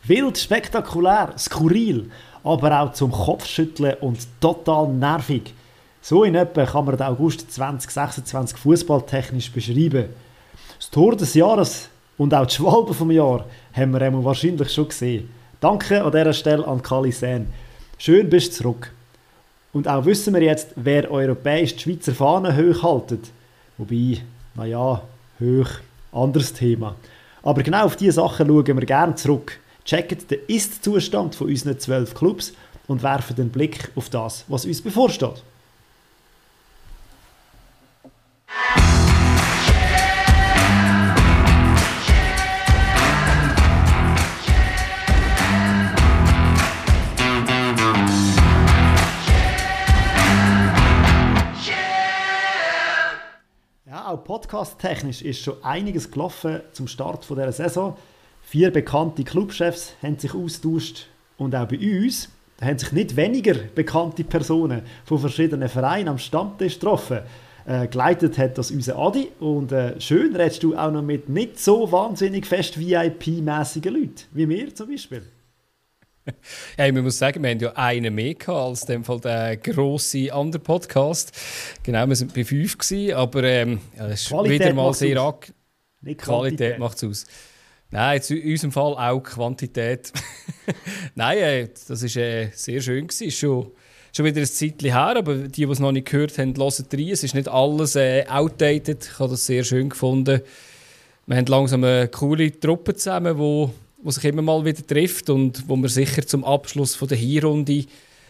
Wild, spektakulär, skurril, aber auch zum Kopfschütteln und total nervig. So in etwa kann man den August 2026 fußballtechnisch beschreiben. Das Tor des Jahres und auch die Schwalbe vom Jahr haben wir wahrscheinlich schon gesehen. Danke an dieser Stelle an Kali Sen. Schön bist du zurück. Und auch wissen wir jetzt, wer europäisch die Schweizer Fahne hoch haltet. Wobei, naja, hoch, anderes Thema. Aber genau auf diese Sachen schauen wir gerne zurück. Checken den Ist-Zustand von unseren 12 Clubs und werfen den Blick auf das, was uns bevorsteht. Auch podcast-technisch ist schon einiges gelaufen zum Start dieser Saison. 4 bekannte Clubchefs haben sich austauscht und auch bei uns haben sich nicht weniger bekannte Personen von verschiedenen Vereinen am Stammtisch getroffen. Geleitet hat das unser Adi und schön redest du auch noch mit nicht so wahnsinnig fest VIP-mässigen Leuten, wie wir zum Beispiel. Hey, man muss sagen, wir haben ja einen mehr gehabt als in dem Fall der grosse andere Podcast. Genau, wir waren bei 5 gewesen, aber es ist wieder mal sehr Qualität macht es aus. Nein, in unserem Fall auch Quantität. Nein, das war sehr schön gewesen. Schon wieder ein Zeitchen her, aber die es noch nicht gehört haben, hören rein. Es ist nicht alles outdated. Ich habe das sehr schön gefunden. Wir haben langsam eine coole Truppe zusammen, wo sich immer mal wieder trifft und wo wir sicher zum Abschluss von der Hinrunde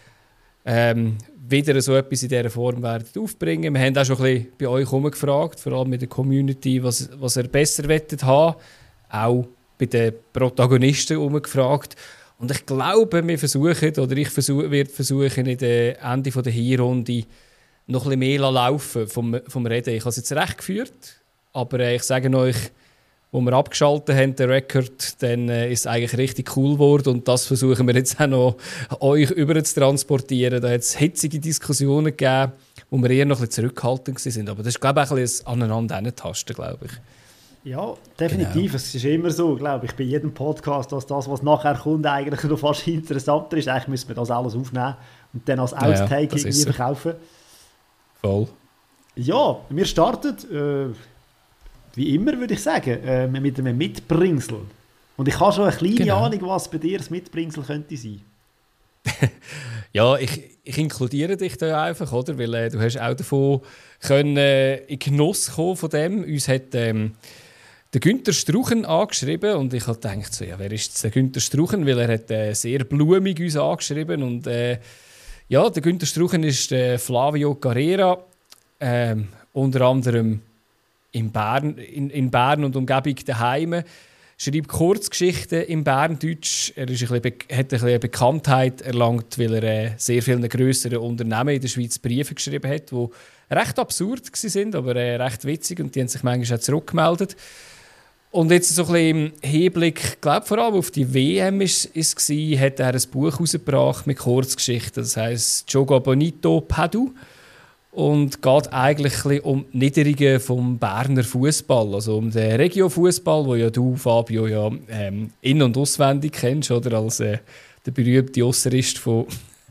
wieder so etwas in dieser Form werden aufbringen. Wir haben auch schon ein bisschen bei euch herumgefragt, vor allem mit der Community, was ihr besser wettet haben. Auch bei den Protagonisten herumgefragt. Und ich glaube, wir versuchen, oder ich werde versuchen, in der Ende der Hinrunde noch ein bisschen mehr laufen vom Reden. Ich habe es jetzt recht geführt, aber ich sage euch, wo wir abgeschaltet haben, den Rekord, dann ist es eigentlich richtig cool geworden und das versuchen wir jetzt auch noch euch über zu transportieren. Da hat es hitzige Diskussionen gegeben, wo wir eher noch ein bisschen zurückhaltend waren. Aber das ist, glaube ich, auch ein bisschen aneinander hintasten, glaube ich. Ja, definitiv. Genau. Es ist immer so, glaube ich, bei jedem Podcast, dass das, was nachher kommt, eigentlich noch fast interessanter ist. Eigentlich müssen wir das alles aufnehmen und dann als Outtake irgendwie verkaufen. Voll. Ja, wir starten... wie immer, würde ich sagen, mit einem Mitbringsel. Und ich habe schon eine kleine Ahnung, was bei dir das Mitbringsel könnte sein. Ja, ich inkludiere dich da einfach, oder? Weil du hast auch davon in Genuss kommen von dem. Uns hat der Günther Struchen angeschrieben und ich habe gedacht, so, ja, wer ist jetzt der Günther Struchen? Weil er hat sehr blumig uns angeschrieben und ja, der Günther Struchen ist Flavio Carrera, unter anderem in Bern und Umgebung daheim. Schreibt Kurzgeschichten im Berndeutsch. Er ist hat ein bisschen Bekanntheit erlangt, weil er sehr vielen grösseren Unternehmen in der Schweiz Briefe geschrieben hat, die recht absurd waren, aber recht witzig und die haben sich manchmal auch zurückgemeldet. Und jetzt so ein bisschen im Hinblick, ich glaube vor allem auf die WM hat er ein Buch herausgebracht mit Kurzgeschichten. Das heisst «Jogo Bonito Padu». Und geht eigentlich ein bisschen um die Niederungen vom Berner Fußball, also um den Regio-Fußball, wo ja du, Fabio, ja in- und auswendig kennst, oder als der berühmte Osserist von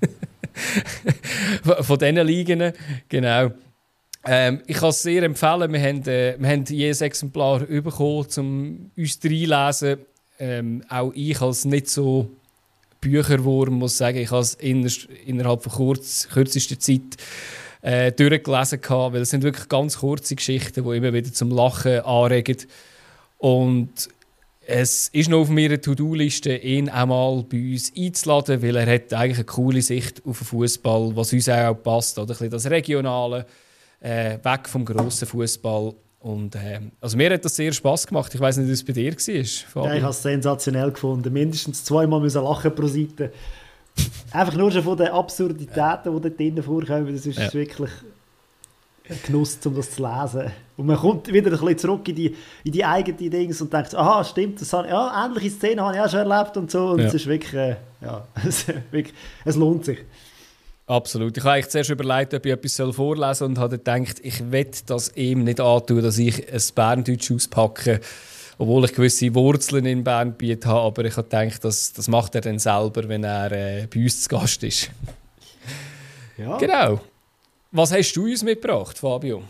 diesen Ligen. Genau. Ich kann es sehr empfehlen. Wir haben jedes Exemplar bekommen, um uns reinzulesen. Auch ich als nicht so Bücherwurm muss sagen, ich habe es innerhalb von kürzester Zeit durchgelesen gehabt, weil es sind wirklich ganz kurze Geschichten, die immer wieder zum Lachen anregen. Und es ist noch auf meiner To-Do-Liste, ihn auch mal bei uns einzuladen, weil er hat eigentlich eine coole Sicht auf den Fußball, was uns auch passt, oder ein bisschen das Regionale, weg vom grossen Fußball. Und also mir hat das sehr Spass gemacht. Ich weiss nicht, wie es bei dir war. Ja, ich habe es sensationell gefunden. Mindestens 2-mal müssen lachen pro Seite. Einfach nur schon von den Absurditäten, die dort drinnen vorkommen, das ist wirklich ein Genuss, um das zu lesen. Und man kommt wieder ein bisschen zurück in die eigenen Dinge und denkt, aha, stimmt, ähnliche Szenen habe ich auch schon erlebt und so. Und es ist wirklich, es lohnt sich. Absolut. Ich habe eigentlich zuerst überlegt, ob ich etwas vorlesen soll und habe gedacht, ich will das ihm nicht antun, dass ich ein Berndeutsch auspacke. obwohl ich gewisse Wurzeln in Bernbiet habe, aber ich habe gedacht, das macht er dann selber, wenn er bei uns zu Gast ist. Ja. Genau. Was hast du uns mitgebracht, Fabio?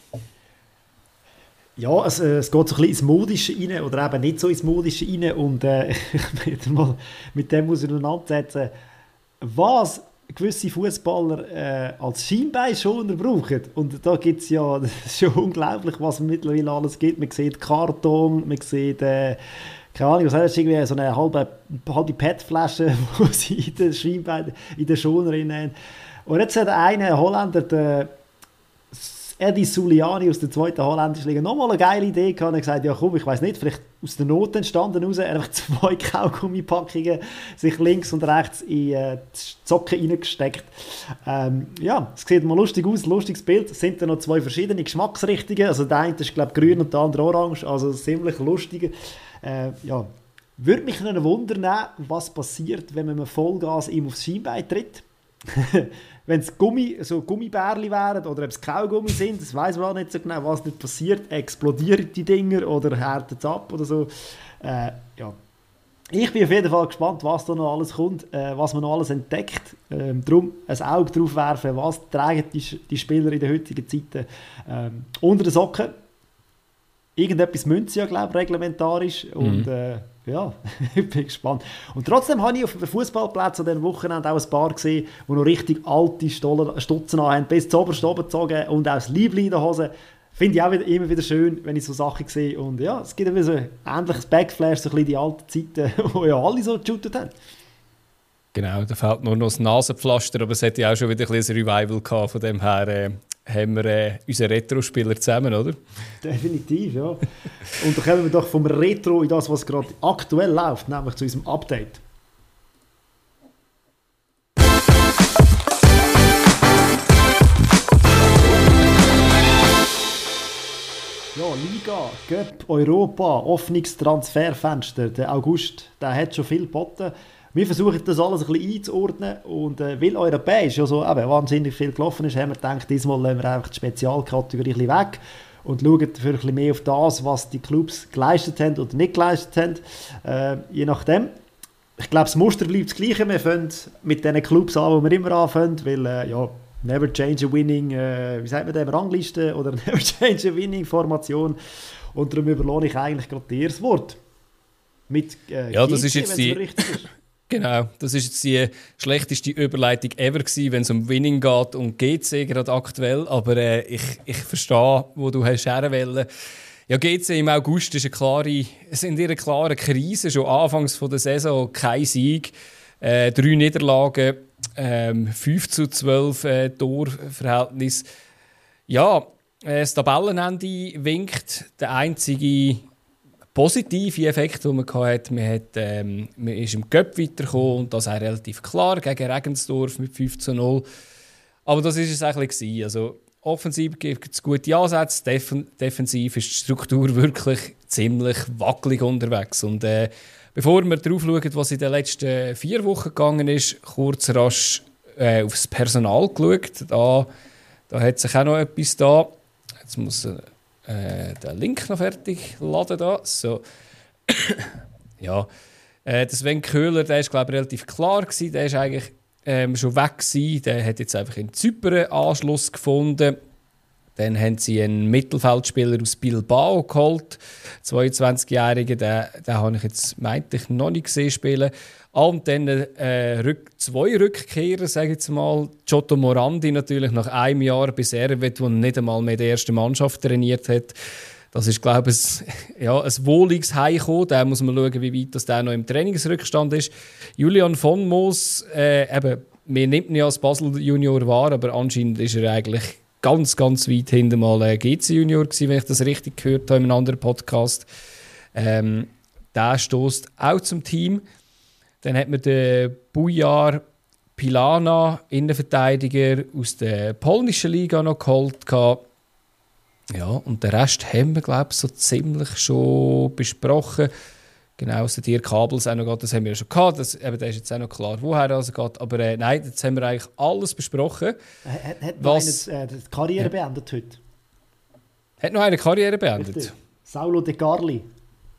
Ja, es geht so ein bisschen ins Modische rein oder eben nicht so ins Modische rein und ich möchte mal mit dem auseinandersetzen, was gewisse Fußballer als Schienbeinschoner brauchen. Und da gibt es ja, das ist schon unglaublich, was mittlerweile alles gibt. Man sieht Karton, man sieht, keine Ahnung, was heißt, irgendwie so eine halbe PET-Flasche, wo sie in den Schienbein, in den Schoner haben. Und jetzt hat einer Holländer, der Edi Suliani aus der zweiten holländischen Liga, nochmal eine geile Idee gehabt. Er hat gesagt, ja komm, ich weiss nicht, vielleicht aus der Not entstanden raus. Er hat einfach 2 Kaugummipackungen sich links und rechts in die Socken reingesteckt. Ja, es sieht mal lustig aus, lustiges Bild. Es sind dann noch 2 verschiedene Geschmacksrichtungen. Also der eine ist, glaube ich, grün und der andere orange. Also ziemlich lustig. Ja, würde mich noch wundern, was passiert, wenn man mit Vollgas ihm aufs Schienbein tritt. Wenn es so Gummibärli wären oder ob es Kaugummi sind, das weiss man auch nicht so genau, was nicht passiert. Explodieren die Dinger oder härten es ab oder so. Ja. Ich bin auf jeden Fall gespannt, was da noch alles kommt, was man noch alles entdeckt. Darum ein Auge drauf werfen, was tragen die Spieler in den heutigen Zeiten unter den Socken. Irgendetwas müssen sie ja, glaube ich, reglementarisch. Und ja, ich bin gespannt. Und trotzdem habe ich auf dem Fußballplatz an diesem Wochenende auch ein paar gesehen, die noch richtig alte Stutzen haben, bis zu oberst oben gezogen und auch das Liebling in der Hose. Finde ich auch immer wieder schön, wenn ich so Sachen sehe. Und ja, es gibt ein so ein ähnliches Backflash, so ein bisschen die alten Zeiten, wo ja alle so geshootet haben. Genau, da fehlt nur noch das Nasenpflaster, aber es hat ja auch schon wieder ein bisschen ein Revival gehabt. Von dem her haben wir unseren Retro-Spieler zusammen, oder? Definitiv, ja. Und dann kommen wir doch vom Retro in das, was gerade aktuell läuft, nämlich zu unserem Update. Ja, Liga, Cup, Europa, Öffnungstransferfenster. Der August, der hat schon viel geboten. Wir versuchen das alles ein bisschen einzuordnen und weil europäisch ja so wahnsinnig viel gelaufen ist, haben wir gedacht, diesmal lassen wir einfach die Spezialkategorie ein bisschen weg und schauen dafür ein bisschen mehr auf das, was die Clubs geleistet haben oder nicht geleistet haben, je nachdem. Ich glaube, das Muster bleibt das Gleiche. Wir fangen mit den Clubs an, die wir immer anfangen, weil ja, never change a winning, wie sagt man dem, Rangliste oder never change a winning Formation. Und darum überlohne ich eigentlich gerade dir das Wort. Mit ja, das ist jetzt die... richtig ist. Genau, das ist jetzt die schlechteste Überleitung ever gewesen, wenn es um Winning geht und GC gerade aktuell. Aber ich verstehe, wo du hast herwollen. Ja, GC im August ist sind in einer klaren Krise. Schon anfangs von der Saison kein Sieg, 3 Niederlagen, 5:12 Torverhältnis. Ja, das Tabellenende winkt. Der einzige positive Effekt, den man hatte, man ist im Cup weitergekommen und das auch relativ klar gegen Regensdorf mit 5:0. Aber das war es eigentlich. Also, offensiv gibt es gute Ansätze, defensiv ist die Struktur wirklich ziemlich wackelig unterwegs. Und bevor wir darauf schauen, was in den letzten 4 Wochen gegangen ist, kurz rasch aufs Personal geschaut. Da hat sich auch noch etwas da. Jetzt muss den Link noch fertig laden da. So. Ja, der Sven Köhler, der ist glaube ich relativ klar gewesen. Der ist eigentlich schon weg gewesen. Der hat jetzt einfach in Zypern Anschluss gefunden. Dann haben sie einen Mittelfeldspieler aus Bilbao geholt, 22-Jährigen. Den habe ich jetzt, meinte ich, noch nicht gesehen spielen. Und dann 2 Rückkehrer, sage ich jetzt mal. Giotto Morandi natürlich nach einem Jahr bei Servet, der nicht einmal mehr die erste Mannschaft trainiert hat. Das ist, glaube ich, ein wohliges Heimkommen. Da muss man schauen, wie weit das der noch im Trainingsrückstand ist. Julian von Moos, wir nehmen ihn ja als Basel Junior wahr, aber anscheinend ist er eigentlich ganz, ganz weit hinten mal GC Junior gewesen, wenn ich das richtig gehört habe in einem anderen Podcast. Der stößt auch zum Team. Dann hat man den Bujar Pilana, Innenverteidiger aus der polnischen Liga noch geholt. Ja, und den Rest haben wir, glaube ich, so ziemlich schon besprochen. Genau, aus der Dirk Kabels auch noch geht, das haben wir ja schon gehabt. Da ist jetzt auch noch klar, woher es geht. Aber nein, jetzt haben wir eigentlich alles besprochen. Hat noch einer die Karriere beendet heute? Hat noch eine Karriere beendet? Richtig. Saulo De Carli.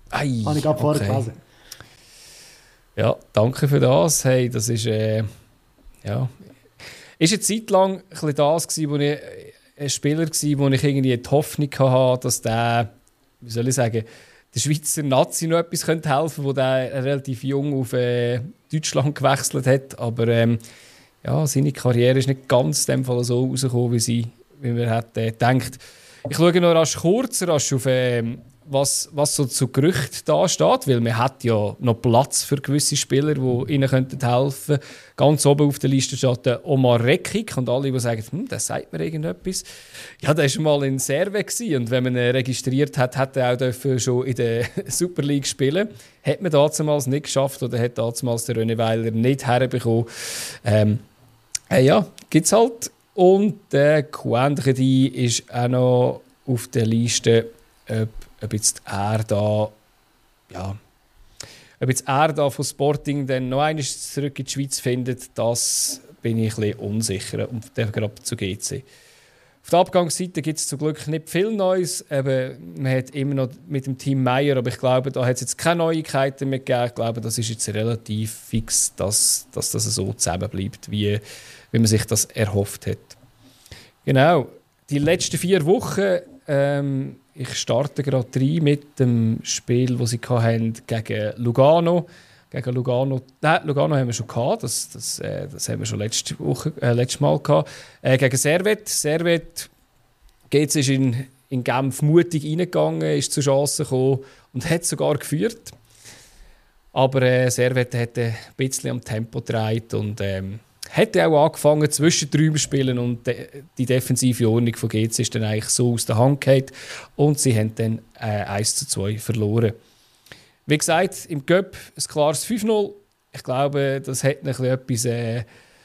Ei, Habe ich gerade vorher gelesen. Ja, danke für das. Hey, das ist, ja, ist eine Zeit lang ein bisschen das gewesen, wo ich ein Spieler war, wo ich irgendwie die Hoffnung hatte, dass der, wie soll ich sagen, der Schweizer Nazi noch etwas helfen könnte, wo der relativ jung auf Deutschland gewechselt hat. Aber ja, seine Karriere ist nicht ganz in dem Fall so rausgekommen, wie man hätte gedacht. Ich schaue noch kurz auf was so zu Gerüchten da steht, weil man hat ja noch Platz für gewisse Spieler, die ihnen helfen könnten. Ganz oben auf der Liste steht der Omar Rekik und alle, die sagen, das sagt mir irgendetwas. Ja, der war mal in Serve und wenn man ihn registriert hat, hat er auch schon in der Super League spielen. Hat man damals nicht geschafft oder hat damals der René Weiler nicht herbekommen. Ja, gibt es halt. Und der Kouendredi ist auch noch auf der Liste, ob jetzt er da von Sporting dann noch einmal zurück in die Schweiz findet, das bin ich ein bisschen unsicher. Und der gerade zu GC. Auf der Abgangsseite gibt es zum Glück nicht viel Neues. Man hat immer noch mit dem Team Meier, aber ich glaube, da hat es jetzt keine Neuigkeiten mehr gegeben. Ich glaube, das ist jetzt relativ fix, dass das so zusammenbleibt, wie man sich das erhofft hat. Genau, die letzten 4 Wochen, ich starte gerade rein mit dem Spiel, das sie hatten gegen Lugano. Lugano haben wir schon gehabt, das haben wir schon letztes Mal gehabt. Gegen Servette. Servette ist in Genf mutig reingegangen, ist zur Chance gekommen und hat sogar geführt. Aber Servette hat ein bisschen am Tempo gedreht und hätte auch angefangen Zwischenräume zu spielen und die defensive Ordnung von GC ist dann eigentlich so aus der Hand gefallen und sie haben dann 1:2 verloren. Wie gesagt, im Cup ein klares 5:0. Ich glaube, das hätte etwas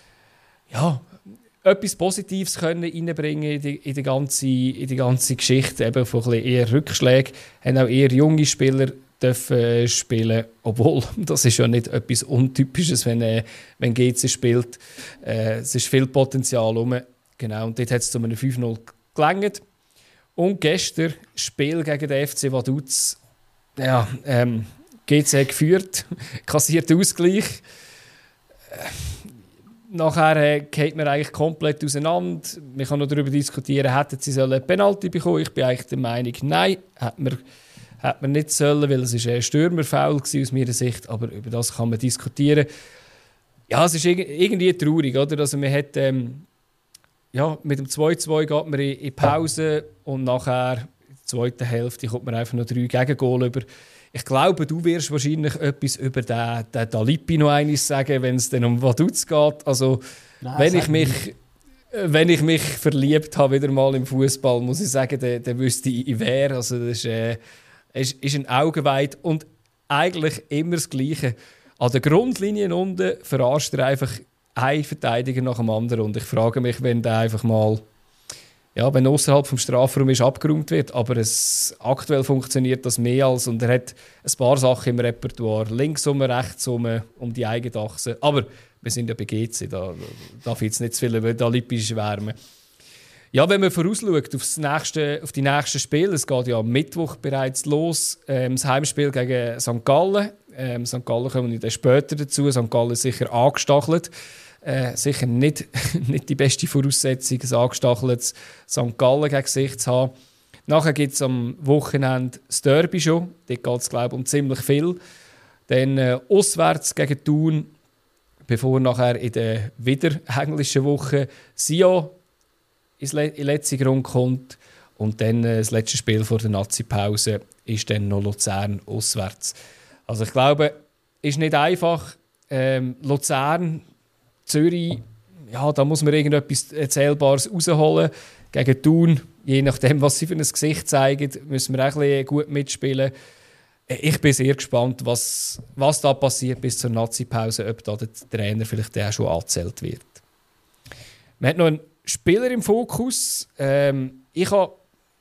Positives können reinbringen in die ganze Geschichte, eben von ein bisschen eher Rückschlägen. Haben auch eher junge Spieler dürfen spielen, obwohl das ist ja nicht etwas Untypisches, wenn GC spielt. Es ist viel Potenzial rum. Genau, und dort hat es zu einem 5:0 gelangt. Und gestern Spiel gegen den FC Vaduz. Ja, GC geführt, kassiert Ausgleich. Nachher geht man eigentlich komplett auseinander. Man kann noch darüber diskutieren, hätten sie eine Penalty bekommen. Ich bin eigentlich der Meinung, nein, hätte man nicht sollen, weil es ein Stürmerfoul war aus meiner Sicht, aber über das kann man diskutieren. Ja, es ist irgendwie traurig, oder? Also man hat, mit dem 2:2 geht man in Pause und nachher in der zweiten Hälfte kommt man einfach noch 3 Gegengole über. Ich glaube, du wirst wahrscheinlich etwas über den Dalipi noch eines sagen, wenn es dann um Vaduz geht. Also, nein, wenn ich mich verliebt habe wieder mal im Fußball, muss ich sagen, dann wüsste ich wer. Also das ist ein Augenweid und eigentlich immer das Gleiche. An der Grundlinie unten verarscht er einfach einen Verteidiger nach dem anderen. Und ich frage mich, wenn der einfach mal, wenn außerhalb vom Strafraum ist, abgeräumt wird. Aber aktuell funktioniert das mehr als. Und er hat ein paar Sachen im Repertoire. Links rum, rechts rum, um die eigene Achse. Aber wir sind ja bei GC, da darf ich jetzt nicht zu viel über Dalipi schwärmen. Ja, wenn man vorausschaut auf die nächsten Spiele, es geht ja am Mittwoch bereits los, das Heimspiel gegen St. Gallen. St. Gallen kommen wir dann später dazu. St. Gallen ist sicher angestachelt. Sicher nicht die beste Voraussetzung, ein angestacheltes St. Gallen gegen sich zu haben. Nachher gibt es am Wochenende das Derby schon. Dort geht es, glaube ich, um ziemlich viel. Dann auswärts gegen Thun, bevor nachher in der wieder englischen Woche Sion in den letzten Grund kommt. Und dann das letzte Spiel vor der Nazi-Pause ist dann noch Luzern auswärts. Also ich glaube, ist nicht einfach. Luzern, Zürich, ja, da muss man irgendetwas Erzählbares rausholen. Gegen Thun, je nachdem, was sie für ein Gesicht zeigen, müssen wir auch ein bisschen gut mitspielen. Ich bin sehr gespannt, was da passiert bis zur Nazi-Pause, ob da der Trainer vielleicht auch schon angezählt wird. Man hat noch einen Spieler im Fokus. Ich habe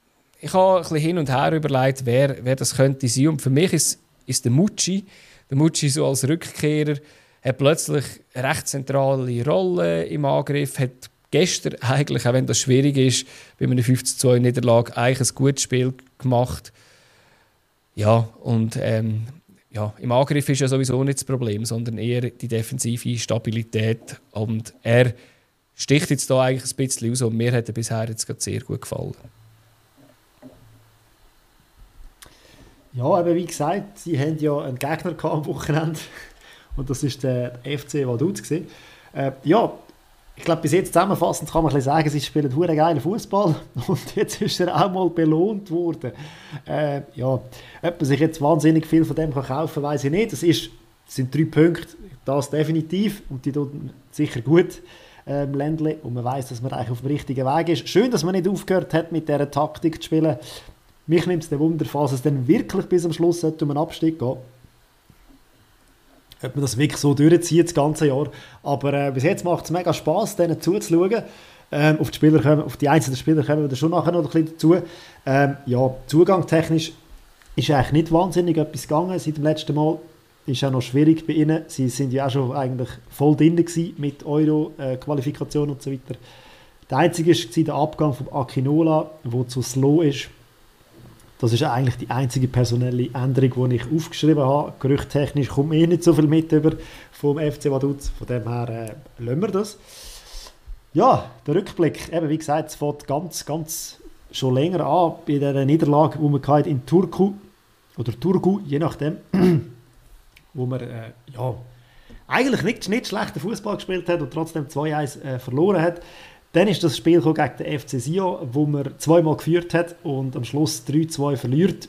ein bisschen hin und her überlegt, wer das könnte sein. Und für mich ist der Mucci. Der Mucci so als Rückkehrer hat plötzlich eine recht zentrale Rolle im Angriff, hat gestern eigentlich, auch wenn das schwierig ist, bei einer 5:2 Niederlage eigentlich ein gutes Spiel gemacht. Ja, und im Angriff ist ja sowieso nicht das Problem, sondern eher die defensive Stabilität. Und er sticht jetzt da eigentlich ein bisschen aus und mir hat er bisher jetzt gerade sehr gut gefallen. Ja, aber wie gesagt, sie haben ja einen Gegner am Wochenende und das ist der FC Vaduz gewesen. Ja, ich glaube, bis jetzt zusammenfassend kann man ein bisschen sagen, sie spielen einen geilen Fußball und jetzt ist er auch mal belohnt worden. Ja, ob man sich jetzt wahnsinnig viel von dem kaufen kann, weiß ich nicht. Das sind 3 Punkte, das definitiv und die tun sicher gut. Ländle und man weiß, dass man eigentlich auf dem richtigen Weg ist. Schön, dass man nicht aufgehört hat, mit dieser Taktik zu spielen. Mich nimmt es Wunder, falls es dann wirklich bis zum Schluss um einen Abstieg geht. Ob man das wirklich so durchzieht, das ganze Jahr. Aber bis jetzt macht es mega Spass, denen zuzuschauen. Auf die einzelnen Spieler kommen wir schon nachher noch ein bisschen dazu. Ja, zugangstechnisch ist eigentlich nicht wahnsinnig etwas gegangen seit dem letzten Mal. Ist auch noch schwierig bei ihnen. Sie sind ja auch schon eigentlich voll drin gewesen mit Euro-Qualifikation und so weiter. Der einzige war der Abgang von Akinola, der zu slow ist. Das ist eigentlich die einzige personelle Änderung, die ich aufgeschrieben habe. Gerüchttechnisch kommt mir nicht so viel mit über vom FC Vaduz. Von dem her lassen wir das. Ja, der Rückblick, eben wie gesagt, es fängt ganz schon länger an bei dieser Niederlage, die wir hatten in Turku oder Turgu, je nachdem, wo man eigentlich nicht schlechten Fußball gespielt hat und trotzdem 2-1 verloren hat. Dann ist das Spiel gegen den FC Sion, wo man 2-mal geführt hat und am Schluss 3-2 verliert.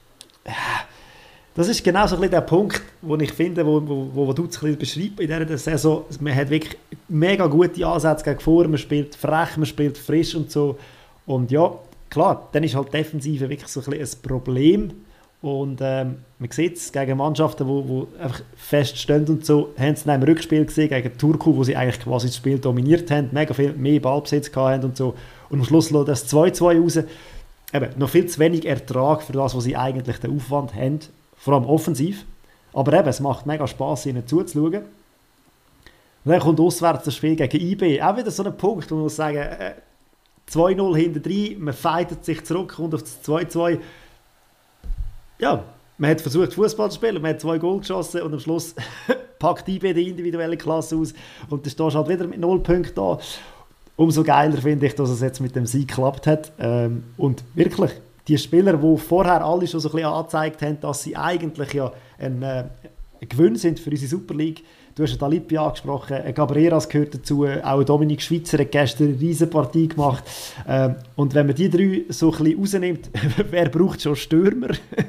Das ist genau so ein bisschen der Punkt, den ich finde, wo du es ein bisschen beschreibst in dieser Saison. Man hat wirklich mega gute Ansätze gegen vor, man spielt frech, man spielt frisch und so. Und ja, klar, dann ist halt Defensive wirklich so ein bisschen ein Problem. Und man sieht es gegen Mannschaften, die einfach feststehen und so, haben sie dann im Rückspiel gesehen gegen Turku, wo sie eigentlich quasi das Spiel dominiert haben, mega viel mehr Ballbesitz hatten und so. Und am Schluss lässt das 2-2 raus. Eben, noch viel zu wenig Ertrag für das, was sie eigentlich den Aufwand haben, vor allem offensiv. Aber eben, es macht mega Spass, ihnen zuzuschauen. Und dann kommt auswärts das Spiel gegen IB. Auch wieder so ein Punkt, wo man muss sagen, 2-0 hinten drin, man fightet sich zurück, kommt auf das 2-2. Ja, man hat versucht Fußball zu spielen, man hat 2 Goal geschossen und am Schluss packt IB die individuelle Klasse aus und dann stehst du halt wieder mit 0 Punkten da. Umso geiler finde ich, dass es jetzt mit dem Sieg geklappt hat. Und wirklich, die Spieler, die vorher alle schon so ein bisschen angezeigt haben, dass sie eigentlich ja ein Gewinn sind für unsere Super League. Du hast Dalipi angesprochen, Gabreras gehört dazu, auch Dominik Schweitzer hat gestern eine riesen Partie gemacht. Und wenn man die 3 so ein bisschen rausnimmt, wer braucht schon Stürmer?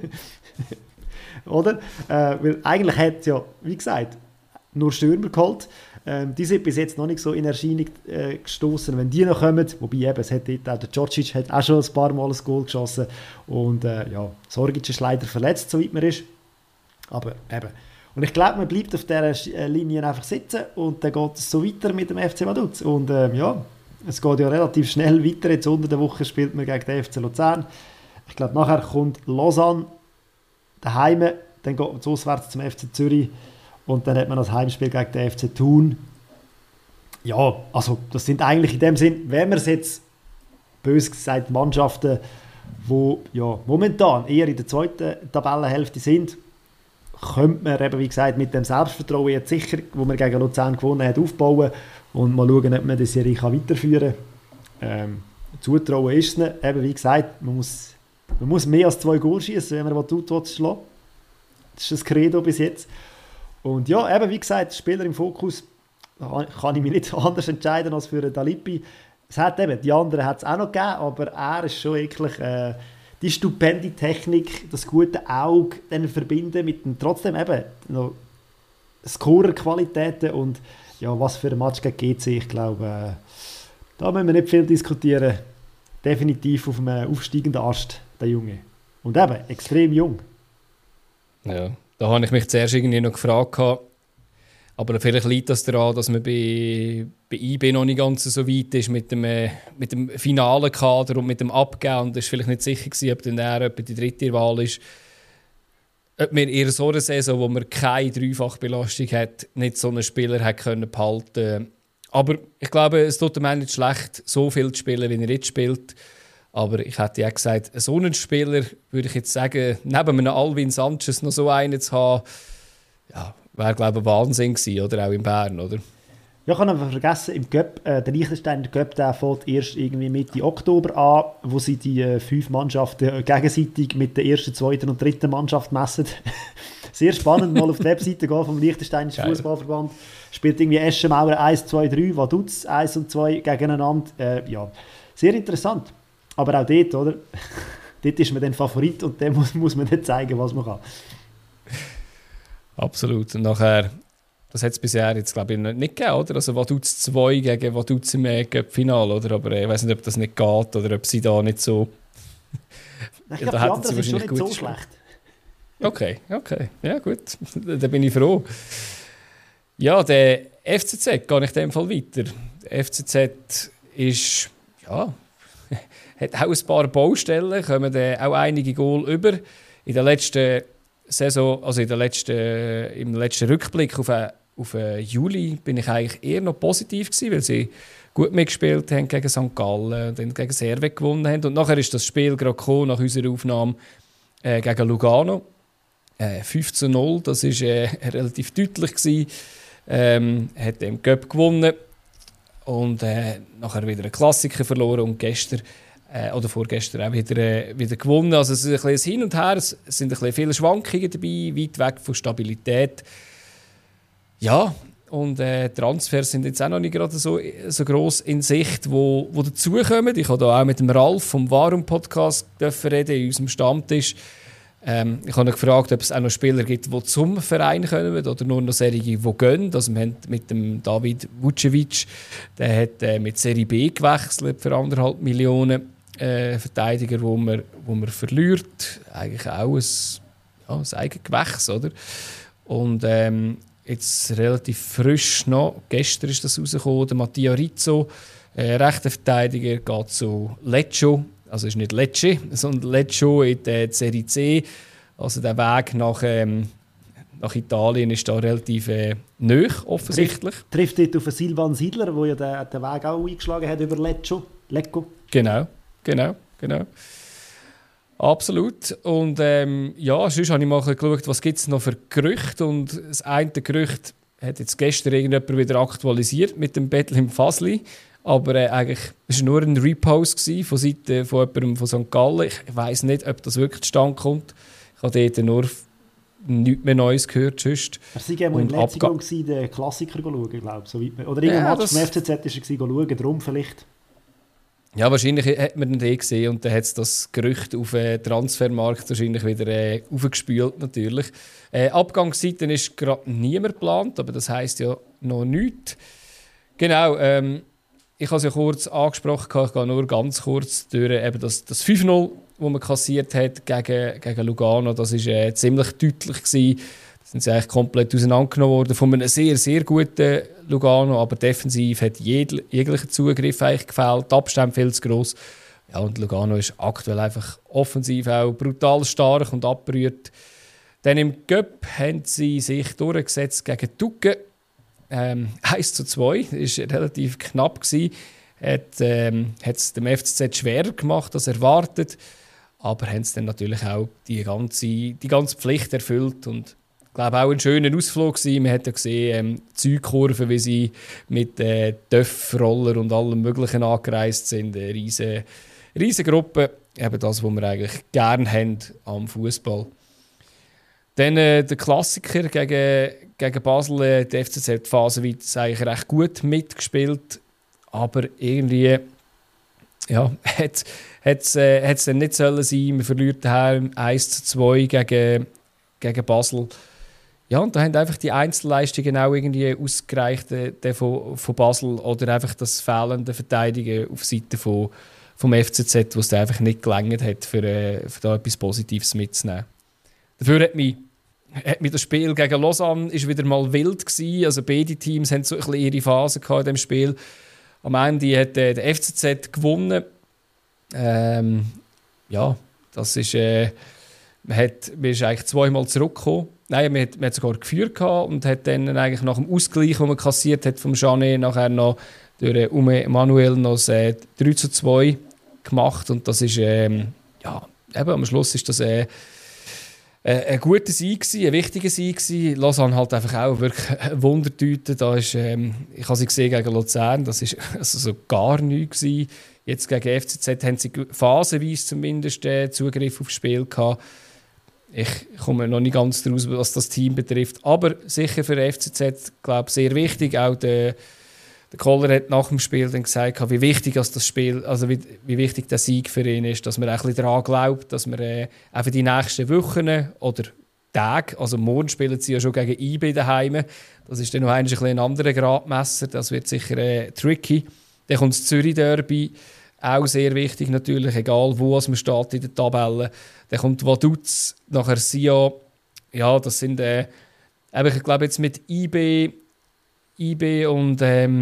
Oder? Weil eigentlich hat es ja, wie gesagt, nur Stürmer geholt. Die sind bis jetzt noch nicht so in Erscheinung gestoßen. Wenn die noch kommen, wobei eben, es hat auch der Djordjic hat auch schon ein paar Mal ein Goal geschossen. Und ja, Sorgic ist leider verletzt, soweit man ist. Aber eben. Und ich glaube, man bleibt auf dieser Linie einfach sitzen und dann geht es so weiter mit dem FC Vaduz. Und ja, es geht ja relativ schnell weiter. Jetzt unter der Woche spielt man gegen den FC Luzern. Ich glaube, nachher kommt Lausanne daheim, dann geht man auswärts zum FC Zürich und dann hat man das Heimspiel gegen den FC Thun. Ja, also das sind eigentlich in dem Sinn, wenn man es jetzt bös gesagt Mannschaften, die ja momentan eher in der zweiten Tabellenhälfte sind, könnte man eben, wie gesagt, mit dem Selbstvertrauen jetzt sicher, wo man gegen Luzern gewonnen hat, aufbauen und mal schauen, ob man die Serie weiterführen kann. Zutrauen ist es eben, wie gesagt, man muss mehr als 2 Goal schießen, wenn man was tut, schlagen. Das ist das Credo bis jetzt. Und ja, eben, wie gesagt, Spieler im Fokus, kann ich mich nicht anders entscheiden als für den Dalipi. Es hat eben, die anderen hat es auch noch gegeben, aber er ist schon wirklich die stupende Technik, das gute Auge dann verbinden mit dem, trotzdem eben noch Scorer-Qualitäten und ja, was für ein Match gegen GC, ich glaube, da müssen wir nicht viel diskutieren. Definitiv auf einem aufsteigenden Ast, der Junge. Und eben, extrem jung. Ja, da habe ich mich zuerst irgendwie noch gefragt, aber vielleicht liegt das daran, dass man bei IB noch nicht ganz so weit ist mit dem finalen Kader und mit dem Abgeben. Und es war vielleicht nicht sicher gewesen, ob dann er die dritte Wahl ist. Ob wir in so einer Saison, wo man keine Dreifachbelastung hat, nicht so einen Spieler behalten können. Aber ich glaube, es tut ihm auch nicht schlecht, so viel zu spielen, wie er jetzt spielt. Aber ich hätte ja gesagt, so einen Spieler, würde ich jetzt sagen, neben einem Alvin Sanchez noch so einen zu haben, ja, wäre, glaube ich, ein Wahnsinn gewesen, oder? Auch in Bern, oder? Ja, ich habe aber vergessen, im Cup, der Liechtensteiner Cup, der fängt erst irgendwie Mitte Oktober an, wo sie die 5 Mannschaften gegenseitig mit der ersten, zweiten und dritten Mannschaft messen. Sehr spannend, mal auf die Webseite gehen vom Liechtensteinischen Fußballverband. Spielt irgendwie Eschenmauer 1, 2, 3, Vaduz 1 und 2 gegeneinander. Ja, sehr interessant. Aber auch dort, oder? Dort ist man dann Favorit und dann muss man nicht zeigen, was man kann. Absolut. Und nachher, das hat es bisher jetzt, glaube ich, nicht gegeben, oder? Also Vaduz 2 gegen Vaduz im Cup-Finale, oder? Aber ich weiß nicht, ob das nicht geht oder ob sie da nicht so... Ich glaube, die anderen sind schon nicht so schlecht. Okay. Ja, gut. Da bin ich froh. Ja, der FCZ, gehe ich in dem Fall weiter. Der FCZ ist, ja, hat auch ein paar Baustellen, kommen auch einige Goal über. In der letzten Saison, also im letzten Rückblick auf Juli, bin ich eigentlich eher noch positiv gewesen, weil sie gut mitgespielt haben gegen St. Gallen und dann gegen Servet gewonnen haben. Und nachher ist das Spiel gerade gekommen, nach unserer Aufnahme gegen Lugano. 5:0, das war relativ deutlich gewesen. Hat den Cup gewonnen und nachher wieder einen Klassiker verloren und gestern oder vorgestern auch wieder gewonnen. Also es ist ein bisschen Hin und Her, es sind ein bisschen viele Schwankungen dabei, weit weg von Stabilität. Ja, und Transfers sind jetzt auch noch nicht gerade so gross in Sicht, wo dazukommen. Ich habe da auch mit dem Ralf vom Warum-Podcast reden in unserem Stammtisch. Ich habe ihn gefragt, ob es auch noch Spieler gibt, die zum Verein kommen oder nur noch solche, die gehen. Also wir haben mit dem David Vucevic, der hat mit Serie B gewechselt für 1,5 Millionen Verteidiger, wo man verliert. Eigentlich auch ein Eigengewächs, oder? Und jetzt relativ frisch noch, gestern ist das rausgekommen, der Mattia Rizzo, rechter Verteidiger, geht zu Lecce. Also ist nicht Lecce, sondern Lecce in der Serie C. Also der Weg nach Italien ist da relativ nahe, offensichtlich. Trifft dort auf Silvan Siedler, der ja den Weg auch eingeschlagen hat über Lecco. Genau. Absolut. Und ja, sonst habe ich mal geschaut, was gibt es noch für Gerüchte. Und das eine Gerücht hat jetzt gestern irgendjemand wieder aktualisiert mit dem Bethlehem Fasli. Aber eigentlich war es nur ein Repost von Seiten von jemandem von St. Gallen. Ich weiss nicht, ob das wirklich zustande kommt. Ich habe dort nur nichts mehr Neues gehört. Sonst. Er war ja in Letzigong den Klassiker schauen, glaube ich. Oder irgendwann vom FCZ war er schauen, darum vielleicht. Ja, wahrscheinlich hat man den gesehen und dann hat es das Gerücht auf den Transfermarkt wahrscheinlich wieder aufgespült, natürlich. Abgangsseiten ist gerade niemand geplant, aber das heisst ja noch nichts. Genau, ich habe es ja kurz angesprochen, ich gehe nur ganz kurz durch. Eben das 5:0, das man kassiert hat gegen Lugano, das war ziemlich deutlich gewesen. Da sind sie eigentlich komplett auseinandergenommen worden von einem sehr, sehr guten Lugano, aber defensiv hat jeglicher Zugriff eigentlich gefehlt, die Abstände viel zu gross. Ja, und Lugano ist aktuell einfach offensiv auch brutal stark und abgerührt. Dann im Cup haben sie sich durchgesetzt gegen Tucke. 1:2, das war relativ knapp. Hat es dem FCZ schwerer gemacht als erwartet, aber haben es dann natürlich auch die ganze Pflicht erfüllt und ich glaube auch ein schöner Ausflug gewesen. Man hat ja gesehen, die Zeugkurve, wie sie mit Töff-Roller und allem Möglichen angereist sind. Eine riesige Gruppe, eben das, was wir eigentlich gerne haben am Fußball. Dann der Klassiker gegen Basel, der FCZ hat phasenweise eigentlich recht gut mitgespielt, aber irgendwie ja, hat es dann nicht sollen sein. Man verliert daheim 1:2 gegen Basel. Ja, und da haben einfach die Einzelleistungen auch irgendwie ausgereicht von Basel oder einfach das fehlende Verteidigen auf Seite vom FCZ, wo es einfach nicht gelangt hat, für da etwas Positives mitzunehmen. Dafür hat mich das Spiel gegen Lausanne ist wieder mal wild gewesen. Also beide Teams haben so ein bisschen ihre Phase gehabt in dem Spiel. Am Ende hat der FCZ gewonnen. Ja, das ist man ist eigentlich zweimal zurückgekommen. Nein, man hat sogar geführt gehabt und hat dann eigentlich nach dem Ausgleich, den man kassiert hat vom Janet, nachher noch durch Manuel noch 3:2 gemacht und das ist, eben, am Schluss ist das ein guter Sieg gewesen, ein wichtiger Sieg gewesen. Lausanne halt einfach auch wirklich eine Wundertüte. Da ist, ich habe sie gesehen gegen Luzern, das ist also so gar nichts gewesen. Jetzt gegen FCZ haben sie phasenweise zumindest Zugriff aufs Spiel gehabt. Ich komme noch nicht ganz raus, was das Team betrifft. Aber sicher für FCZ, glaube ich, sehr wichtig. Auch der Koller hat nach dem Spiel dann gesagt, wie wichtig das Spiel, also wie wichtig der Sieg für ihn ist, dass man ein bisschen daran glaubt, dass man auch für die nächsten Wochen oder Tage, also morgen spielen sie ja schon gegen IB daheim. Das ist dann noch ein anderer Gradmesser, das wird sicher tricky. Dann kommt das Zürich-Derby, auch sehr wichtig natürlich, egal wo man steht in der Tabelle. Dann kommt Vaduz, nachher Sion. Ja, das sind, ich glaube jetzt mit IB und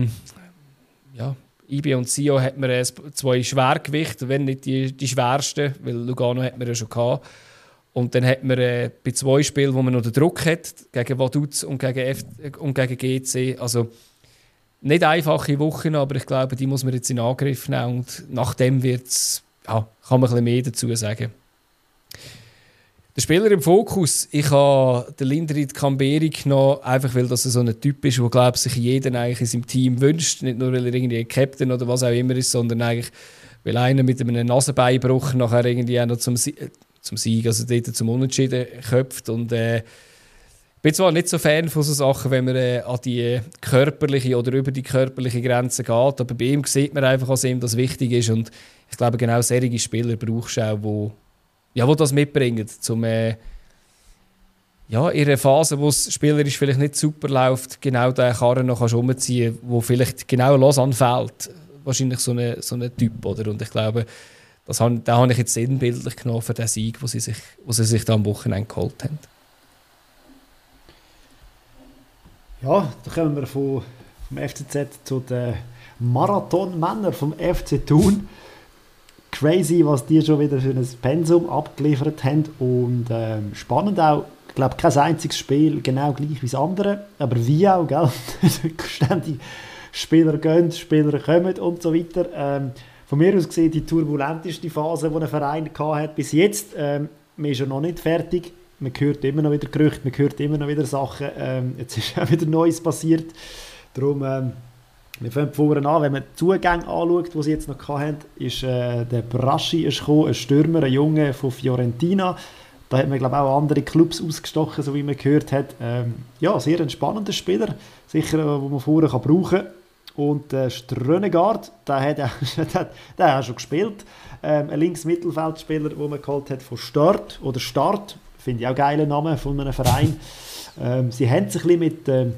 IB und Sion hat man zwei Schwergewichte, wenn nicht die schwersten, weil Lugano hat man ja schon gehabt. Und dann hat man bei 2 Spielen, wo man noch den Druck hat, gegen Vaduz und gegen GC. Also nicht einfache Wochen, aber ich glaube, die muss man jetzt in Angriff nehmen. Und nachdem wird's, kann man ein bisschen mehr dazu sagen. Der Spieler im Fokus, ich habe den Linderit Kamberi genommen, einfach weil das so ein Typ ist, der, glaube ich, sich jeder eigentlich in seinem Team wünscht. Nicht nur, weil er irgendwie ein Captain oder was auch immer ist, sondern eigentlich, weil einer mit einem Nasenbeinbruch nachher irgendwie auch noch zum Sieg, also dort zum Unentschieden köpft. Und ich bin zwar nicht so Fan von so Sachen, wenn man an die körperliche oder über die körperliche Grenze geht, aber bei ihm sieht man einfach, was ihm das wichtig ist. Und ich glaube, genau solche Spieler brauchst du auch, wo das mitbringen, um in einer Phase, wo es spielerisch vielleicht nicht super läuft, genau den Karren noch umziehen kannst, wo vielleicht genau Lausanne fehlt. Wahrscheinlich so ein Typ, oder? Und ich glaube, den habe ich jetzt sinnbildlich genommen für den Sieg, den sie sich da am Wochenende geholt haben. Ja, da kommen wir vom FCZ zu den Marathonmännern vom FC Thun. Crazy, was die schon wieder für ein Pensum abgeliefert haben und spannend auch. Ich glaube, kein einziges Spiel genau gleich wie das andere, aber wie auch, gell? Ständig Spieler gehen, Spieler kommen und so weiter. Von mir aus gesehen die turbulenteste Phase, die ein Verein hatte bis jetzt. Man ist ja noch nicht fertig. Man hört immer noch wieder Gerüchte, man hört immer noch wieder Sachen. Jetzt ist auch wieder Neues passiert. Darum, wir fangen vorne an, wenn man die Zugänge anschaut, die sie jetzt noch hatten, ist der Braschi gekommen, ein Stürmer, ein Junge von Fiorentina. Da hat man, glaube ich, auch andere Clubs ausgestochen, so wie man gehört hat. Sehr ein spannender Spieler, sicher, den man vorne brauchen kann. Und Strönegaard, der hat schon gespielt. Ein Links-Mittelfeldspieler, den man geholt hat von Start, finde ich auch geiler Name von einem Verein. Sie haben sich ein bisschen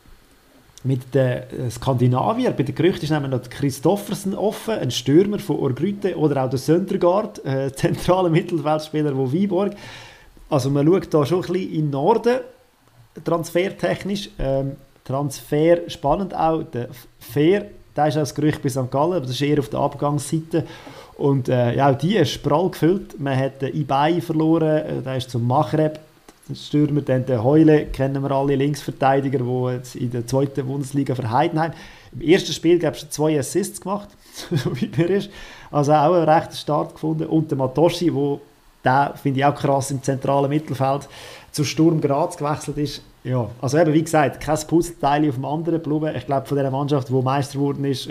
mit den Skandinavier, bei den Gerüchten ist nämlich noch Christoffersen offen, ein Stürmer von Orgrüte, oder auch der Söndergaard, zentraler Mittelfeldspieler von Viborg. Also man schaut da schon ein bisschen in den Norden, transfertechnisch. Transfer spannend auch, der Fair, der ist auch das Gerücht bei St. Gallen, aber das ist eher auf der Abgangsseite. Und auch die ist prall gefüllt. Man hat den Ibai verloren, der ist zum Maghreb, der Stürmer. Dann den Heule, kennen wir alle, Linksverteidiger, die jetzt in der 2. Bundesliga für Heidenheim. Im ersten Spiel gab es 2 Assists gemacht, so wie er ist. Also auch einen rechten Start gefunden. Und der Matoschi, der finde ich auch krass, im zentralen Mittelfeld zu Sturm Graz gewechselt ist. Ja, also eben, wie gesagt, kein Puzzleteil auf dem anderen geblieben. Ich glaube, von dieser Mannschaft, die Meister geworden ist,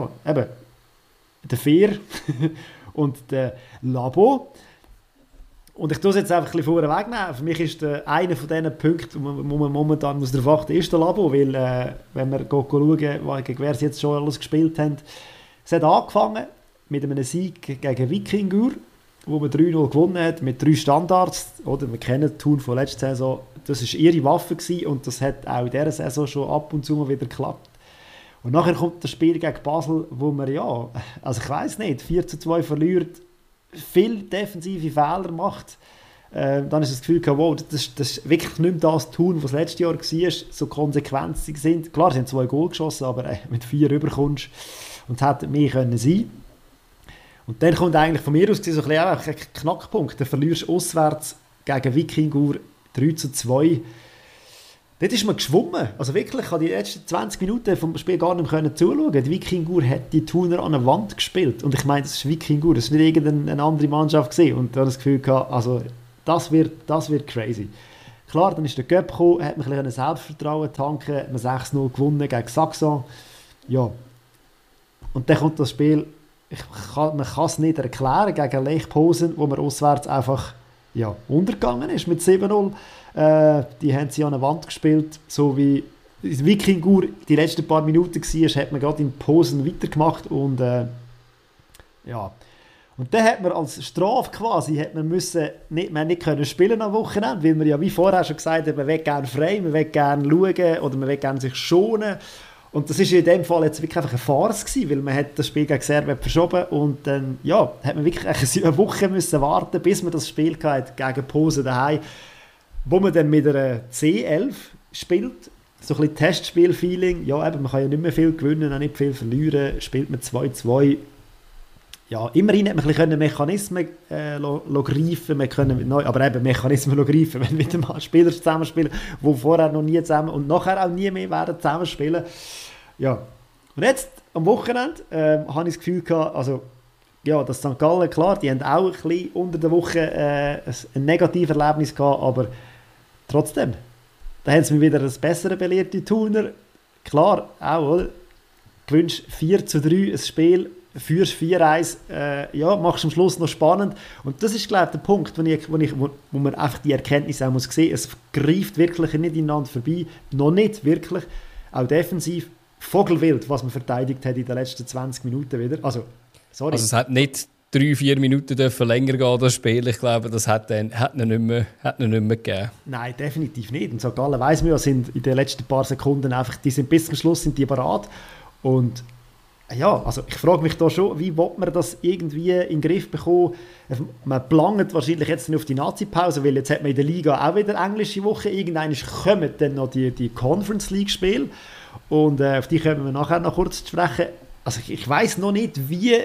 der Fehr und der Labo. Und ich tue es jetzt einfach ein bisschen vorne wegnehmen. Für mich ist einer von diesen Punkten, wo man momentan darauf achten muss, ist der Labo, weil wenn wir schauen, gegen wer sie jetzt schon alles gespielt haben, es hat angefangen mit einem Sieg gegen Wikingur, wo man 3-0 gewonnen hat, mit 3 Standards. Oder wir kennen Thun von letzter Saison, das war ihre Waffe gewesen, und das hat auch in dieser Saison schon ab und zu mal wieder geklappt. Und nachher kommt das Spiel gegen Basel, wo man ich weiss nicht, 4-2 verliert, viele defensive Fehler macht. Dann ist das Gefühl gehabt, wow, das ist wirklich nicht mehr das Tun, was letztes Jahr war, so konsequent sind. Klar, sie haben 2 Goal geschossen, aber mit 4 rüberkommst und es hätte mehr können sein. Und dann kommt eigentlich von mir aus so ein Knackpunkt. Dann verlierst du auswärts gegen Wikingur 3-2. Dort ist man geschwommen. Also wirklich, ich konnte die letzten 20 Minuten vom Spiel gar nicht mehr zuschauen. Die Wikingur hat die Thuner an der Wand gespielt. Und ich meine, das ist Wikingur, das ist nicht irgendeine andere Mannschaft gewesen. Und da habe ich das Gefühl gehabt, also das wird crazy. Klar, dann ist der Göpp gekommen, hat mir ein bisschen Selbstvertrauen tanken, hat man 6-0 gewonnen gegen Saxon. Ja. Und dann kommt das Spiel, man kann es nicht erklären, gegen Lech Posen, wo man auswärts einfach untergegangen ist mit 7-0. Die haben sie an der Wand gespielt, so wie Wikingur die letzten paar Minuten war, hat man gerade in Posen weitergemacht und und dann hat man als Strafe quasi, man nicht können spielen am Wochenende, weil man ja wie vorher schon gesagt hat, man will gerne frei, man will gerne schauen oder man will gerne sich schonen. Und das war in dem Fall jetzt wirklich einfach eine Farce gewesen, weil man hat das Spiel gegen Serbien verschoben und dann hat man wirklich eine Woche müssen warten, bis man das Spiel hatte gegen Posen daheim, wo man dann mit einer C11 spielt. So ein bisschen Testspiel-Feeling. Ja, eben, man kann ja nicht mehr viel gewinnen, auch nicht viel verlieren. Spielt man 2-2. Ja, immerhin hat man ein bisschen Mechanismen greifen können, aber eben Mechanismen greifen, wenn wieder mal Spieler zusammenspielen, die vorher noch nie zusammen und nachher auch nie mehr werden zusammenspielen. Ja. Und jetzt, am Wochenende, habe ich das Gefühl gehabt, also, ja, das St. Gallen, klar, die haben auch ein bisschen unter der Woche ein negatives Erlebnis gehabt, aber trotzdem, da haben sie mir wieder das Bessere belehrt, die Thuner. Klar, auch, oder? Gewünscht 4-3 ein Spiel, führst 4-1, machst am Schluss noch spannend. Und das ist, glaube ich, der Punkt, wo man einfach die Erkenntnis auch muss sehen. Es greift wirklich nicht ineinander vorbei, noch nicht wirklich, auch defensiv. Vogelwild, was man verteidigt hat in den letzten 20 Minuten wieder. Also, sorry. Also es hat nicht 3-4 Minuten dürfen länger gehen, das Spiel. Ich glaube, das hat ihn nicht mehr gegeben. Nein, definitiv nicht. Und St. Gallen weiss man ja, sind in den letzten paar Sekunden einfach, die sind bis zum Schluss sind die bereit. Und ja, also ich frage mich da schon, wie will man das irgendwie in den Griff bekommen? Man plant wahrscheinlich jetzt nicht auf die Nazi-Pause, weil jetzt hat man in der Liga auch wieder englische Woche. Irgendwann kommen dann noch die Conference League-Spiele. Und auf die können wir nachher noch kurz sprechen. Also ich weiss noch nicht,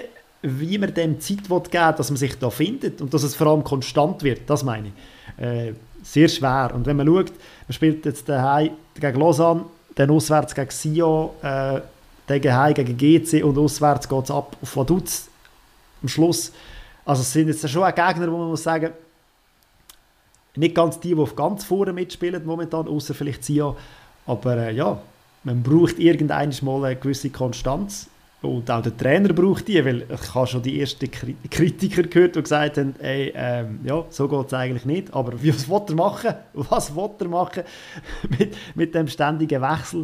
wie man dem Zeit geben will, dass man sich da findet und dass es vor allem konstant wird, das meine ich. Sehr schwer. Und wenn man schaut, man spielt jetzt daheim gegen Lausanne, dann auswärts gegen Sion, dann daheim gegen GC und auswärts geht es ab auf Vaduz am Schluss. Also es sind jetzt schon auch Gegner, wo man muss sagen, nicht ganz die auf ganz vorne mitspielen momentan, außer vielleicht Sion. Aber man braucht irgendwann mal eine gewisse Konstanz. Und auch der Trainer braucht die, weil ich habe schon die ersten Kritiker gehört, die gesagt haben, so geht es eigentlich nicht. Aber was will er machen? Was will er machen mit dem ständigen Wechsel?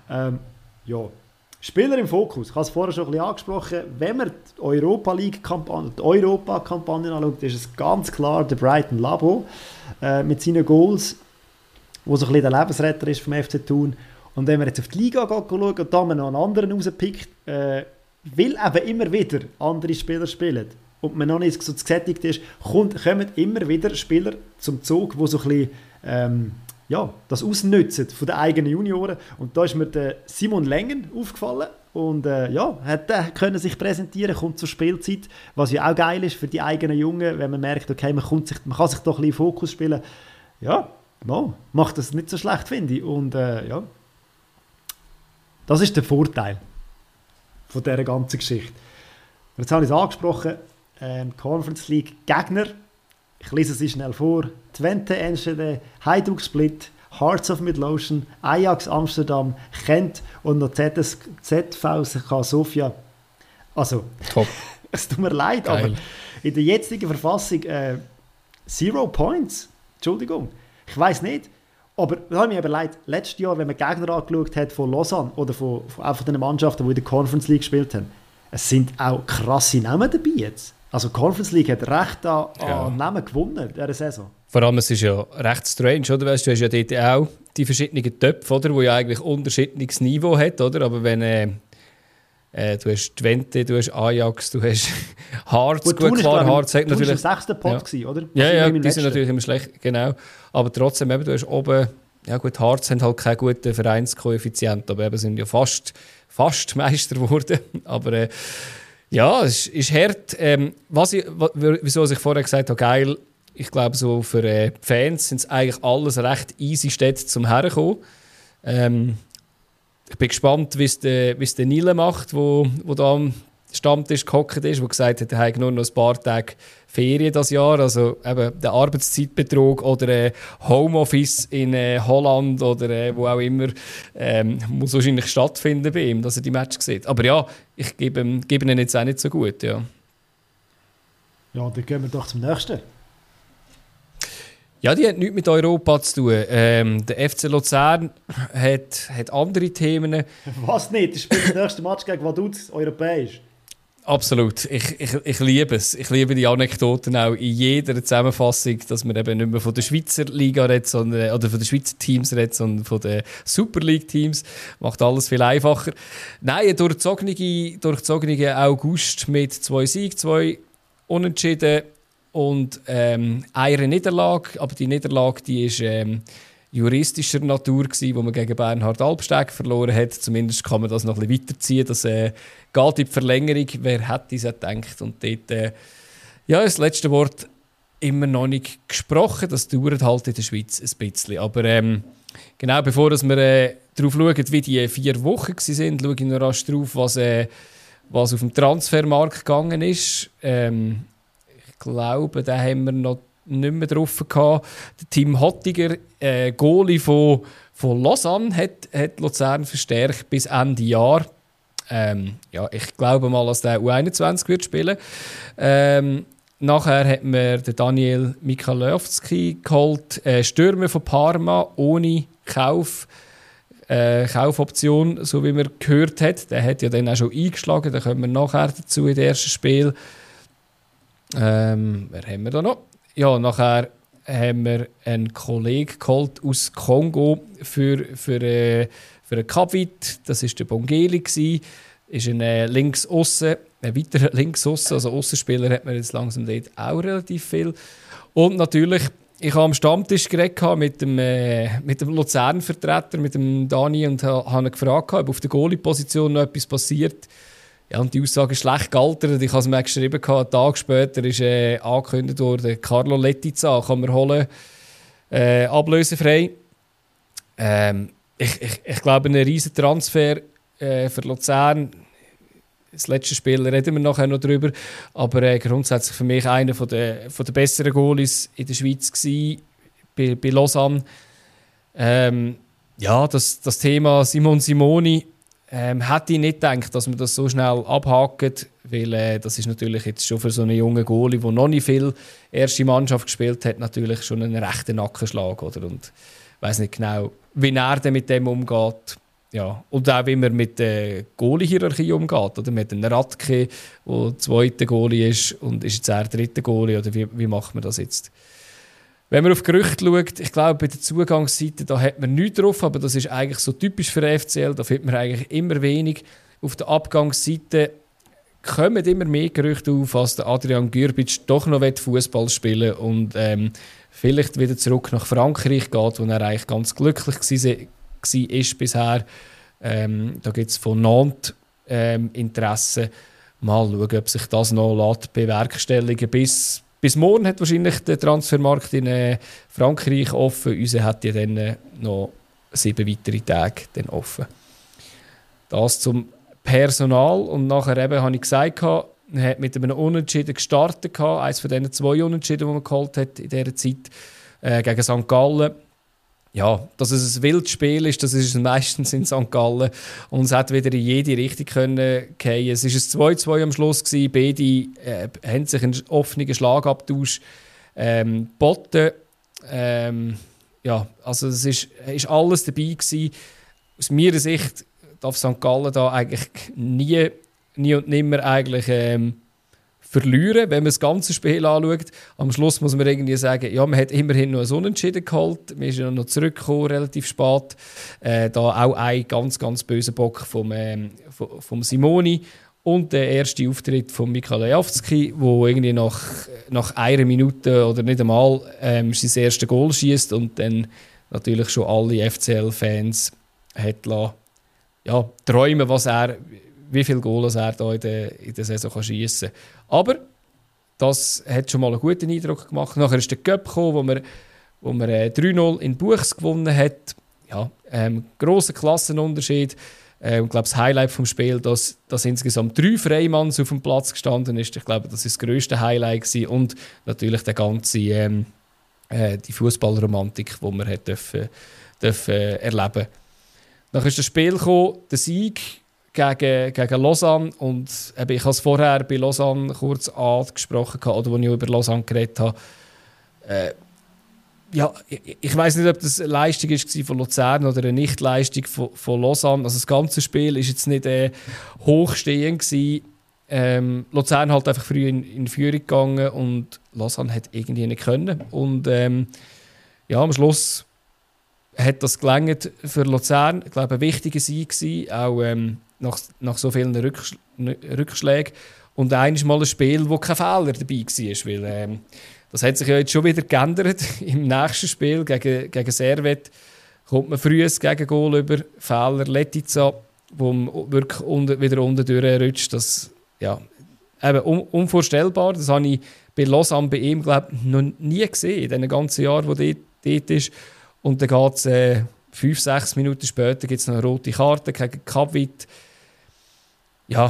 Spieler im Fokus. Ich habe es vorher schon ein bisschen angesprochen. Wenn man die Europa-League-Kampagne, die Europa-Kampagne anschaut, ist es ganz klar der Brighton Labo mit seinen Goals, wo so ein bisschen der Lebensretter ist vom FC Thun. Und wenn man jetzt auf die Liga schauen und da man noch einen anderen rauspickt, weil eben immer wieder andere Spieler spielen und man noch nicht so gesättigt ist, kommen immer wieder Spieler zum Zug, die so ein bisschen das ausnutzen von den eigenen Junioren. Und da ist mir der Simon Lengen aufgefallen und hat können sich präsentieren, kommt zur Spielzeit, was ja auch geil ist für die eigenen Jungen, wenn man merkt, okay, man kann sich doch ein bisschen in Fokus spielen. Ja, macht das nicht so schlecht, finde ich. Und das ist der Vorteil von dieser ganzen Geschichte. Jetzt habe ich es angesprochen, Conference League Gegner. Ich lese sie schnell vor. Twente Enschede, Hajduk Split, Hearts of Midlothian, Ajax Amsterdam, Gent und noch ZVSK Sofia. Also, top. Es tut mir leid, geil. Aber in der jetzigen Verfassung 0 Points. Entschuldigung. Ich weiss nicht. Aber das habe ich mir überlegt, letztes Jahr, wenn man Gegner angeschaut hat von Lausanne oder von den Mannschaften, die in der Conference League gespielt haben, es sind auch krasse Namen dabei jetzt. Also die Conference League hat recht an Namen gewonnen in dieser Saison. Vor allem, es ist ja recht strange, oder? Weißt, du hast ja dort auch die verschiedenen Töpfe, oder? Die ja eigentlich unterschiedliches Niveau hat, oder? Aber wenn du hast Twente, du hast Ajax, du hast Hearts, gut klar, Hearts hat natürlich... Du warst im 6. Pot gewesen, oder? Ja, die sind natürlich immer schlecht, genau. Aber trotzdem, eben, du hast oben... Ja gut, Hearts haben halt keinen guten Vereinskoeffizient, aber eben sind ja fast Meister geworden. Aber es ist hart. Wieso ich vorher gesagt habe, geil, Ich glaube, so für die Fans sind es eigentlich alles recht easy Städte zum Herkommen. Ich bin gespannt, wie es der Nile macht, wo da am Stammtisch gehockt ist, wo gesagt hat, er hat nur noch ein paar Tage Ferien das Jahr. Also eben der Arbeitszeitbetrug oder Homeoffice in Holland oder wo auch immer muss wahrscheinlich stattfinden bei ihm, dass er die Match sieht. Aber ja, ich gebe ihm jetzt auch nicht so gut. Ja, Ja, dann gehen wir doch zum nächsten. Ja, die hat nichts mit Europa zu tun. Der FC Luzern hat andere Themen. Was nicht? Das spielt das nächste Match gegen Vaduz, europäisch. Absolut. Ich liebe es. Ich liebe die Anekdoten auch in jeder Zusammenfassung, dass man eben nicht mehr von der Schweizer Liga redet, oder von den Schweizer Teams redet, sondern von den Super League Teams. Macht alles viel einfacher. Nein, ein durchzogener August mit 2 Siegen, 2 Unentschieden und eine Niederlage. Aber die Niederlage, die ist juristischer Natur gewesen, wo man gegen Bernhard Albsteg verloren hat. Zumindest kann man das noch ein bisschen weiterziehen. Das geht in die Verlängerung. Wer hätte es gedacht? Und dort, das letzte Wort immer noch nicht gesprochen. Das dauert halt in der Schweiz ein bisschen. Aber genau bevor wir darauf schauen, wie die 4 Wochen waren, schaue ich noch rasch drauf, was auf dem Transfermarkt gegangen ist. Ich glaube, da haben wir noch nicht mehr drauf gehabt. Der Tim Hottiger, Goalie von Lausanne, hat Luzern verstärkt bis Ende Jahr. Ich glaube mal, dass der U21 wird spielen. Nachher hat man den Daniel Michalowski geholt, Stürmer von Parma, ohne Kaufoption, so wie man gehört hat. Der hat ja dann auch schon eingeschlagen, da kommen wir nachher dazu in dem ersten Spiel. Wer haben wir da noch? Ja, nachher haben wir einen Kollegen geholt aus Kongo für einen Kavit. Das war der Bongeli. Ist ein Linksaussen, ein weiterer Linksaussen. Also Aussenspieler hat man jetzt langsam dort auch relativ viel. Und natürlich, ich habe am Stammtisch geredet mit dem Luzern-Vertreter, mit dem Dani, und habe ihn gefragt, ob auf der Goalie-Position noch etwas passiert. Ja, und die Aussage ist schlecht gealtert. Ich habe es mir geschrieben, einen Tag später ist angekündigt worden, Carlo Letizia kann man holen, ablösefrei. Ich glaube, ein riesen Transfer für Luzern. Das letzte Spiel reden wir nachher noch drüber. Aber grundsätzlich für mich einer von der besseren Goalies in der Schweiz gewesen, bei Lausanne. Das Thema Simon Simoni, hätte ich nicht gedacht, dass man das so schnell abhakt, weil das ist natürlich jetzt schon für so einen jungen Goalie, der noch nicht viel erste Mannschaft gespielt hat, natürlich schon ein rechter Nackenschlag, oder? Und ich weiss nicht genau, wie er denn mit dem umgeht. Ja. Und auch wie man mit der Goalie-Hierarchie umgeht, oder? Mit einem Radke, der zweiter Goalie ist, und ist jetzt der dritte Goalie, oder wie macht man das jetzt? Wenn man auf Gerüchte schaut, ich glaube, bei der Zugangsseite da hat man nichts drauf, aber das ist eigentlich so typisch für den FCL, da findet man eigentlich immer wenig. Auf der Abgangsseite kommen immer mehr Gerüchte auf, als der Adrian Gürbic doch noch Fußball spielen und vielleicht wieder zurück nach Frankreich geht, wo er eigentlich ganz glücklich war bisher. Da gibt es von Nantes Interesse. Mal schauen, ob sich das noch bewerkstelligen lässt. Bis morgen hat wahrscheinlich der Transfermarkt in Frankreich offen. Unser hat ja dann noch 7 weitere Tage dann offen. Das zum Personal. Und nachher eben, habe ich gesagt, er hat mit einem Unentschieden gestartet. Eines von diesen 2 Unentschieden, die man geholt hat in dieser Zeit gegen St. Gallen. Ja, dass es ein wildes Spiel ist, das ist es meistens in St. Gallen. Und es hat wieder in jede Richtung können fallen. Es war ein 2-2 am Schluss. Beide haben sich einen offenen Schlagabtausch geboten. Also es ist alles dabei gewesen. Aus meiner Sicht darf St. Gallen da eigentlich nie und nimmer eigentlich verlieren, wenn man das ganze Spiel anschaut. Am Schluss muss man irgendwie sagen, ja, man hat immerhin noch ein Unentschieden geholt. Man ist ja noch zurückgekommen, relativ spät. Da auch ein ganz, ganz böser Bock vom Simoni. Und der erste Auftritt von Michalowski, wo irgendwie nach einer Minute oder nicht einmal sein erstes Goal schießt und dann natürlich schon alle FCL-Fans hat träumen, wie viele Goals er da in der Saison schiessen kann. Aber Das hat schon mal einen guten Eindruck gemacht. Nachher ist der Cup gekommen, wo wir 3-0 in Buchs gewonnen hat. Ja, grosser Klassenunterschied. Ich glaube, das Highlight vom Spiel, dass insgesamt 3 Freimanns auf dem Platz gestanden ist. Ich glaube, das ist das grösste Highlight gewesen. Und natürlich der ganze die Fußballromantik, die wir dürfen erleben. Dann ist das Spiel gekommen, der Sieg gegen Lausanne. Und ich habe es vorher bei Lausanne kurz angesprochen, oder als ich über Lausanne geredet habe. Ja, ich weiss nicht, ob das eine Leistung war von Luzern oder eine Nichtleistung von Lausanne. Also das ganze Spiel war jetzt nicht hochstehend gewesen. Luzern halt einfach früh in Führung gegangen und Lausanne hat irgendwie nicht können. Und ja, am Schluss hat das gelangt für Luzern. Ich glaube, ein wichtiger Sieg gewesen, auch nach so vielen Rückschlägen. Und einmal mal ein Spiel, wo kein Fehler dabei war, weil das hat sich ja jetzt schon wieder geändert. Im nächsten Spiel gegen Servette kommt man früh ein Gegengol über Fehler Letica, wo man wirklich wieder unten durchrutscht. Das ja, eben unvorstellbar. Das habe ich bei Lausanne bei ihm, glaube ich, noch nie gesehen, in den ganzen Jahren, wo er dort ist. Und dann geht es 5-6 Minuten später gibt es noch eine rote Karte gegen Kapwit. Ja,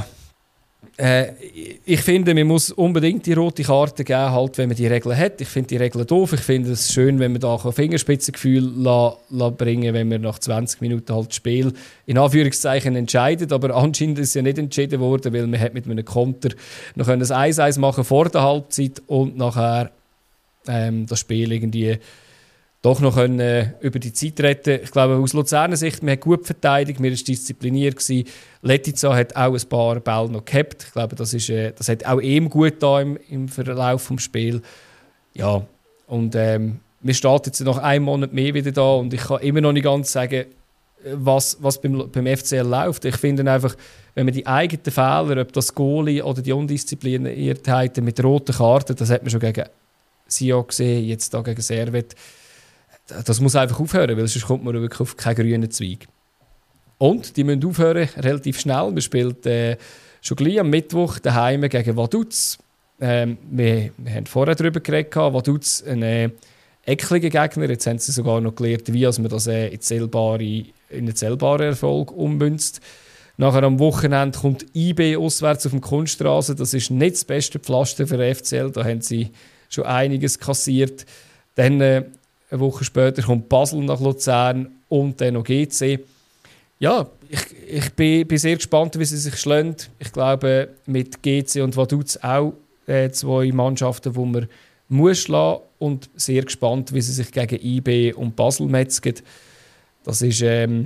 ich finde, man muss unbedingt die rote Karte geben, halt, wenn man die Regeln hat. Ich finde die Regeln doof. Ich finde es schön, wenn man da ein Fingerspitzengefühl bringen, wenn man nach 20 Minuten halt das Spiel in Anführungszeichen entscheidet. Aber anscheinend ist es ja nicht entschieden worden, weil man hat mit einem Konter noch ein 1-1 machen vor der Halbzeit und nachher das Spiel irgendwie doch noch über die Zeit retten. Ich glaube, aus Luzerner Sicht, man hat gut verteidigt, man war diszipliniert gewesen. Letica hat auch ein paar Bälle noch gehabt. Ich glaube, das hat auch ihm gut da im Verlauf des Spiels. Ja, und wir stehen jetzt noch einen Monat mehr wieder da und ich kann immer noch nicht ganz sagen, was beim FCL läuft. Ich finde einfach, wenn man die eigenen Fehler, ob das Goalie oder die Undiszipliniertheiten mit roten Karten, das hat man schon gegen Sion gesehen, jetzt da gegen Servette. Das muss einfach aufhören, weil sonst kommt man wirklich auf keinen grünen Zweig. Und die müssen aufhören, relativ schnell. Man spielt schon gleich am Mittwoch daheim gegen Vaduz. Wir haben vorher darüber geredet, Vaduz ein ekliger Gegner. Jetzt haben sie sogar noch gelernt, wie man das in einen zählbaren Erfolg ummünzt. Nachher am Wochenende kommt IB auswärts auf dem Kunststraße. Das ist nicht das beste Pflaster für den FCL. Da haben sie schon einiges kassiert. Dann eine Woche später kommt Basel nach Luzern und dann noch GC. Ja, ich bin sehr gespannt, wie sie sich schlagen. Ich glaube, mit GC und Vaduz auch 2 Mannschaften, die man muss schlagen, und sehr gespannt, wie sie sich gegen IB und Basel metzgen. Das ist,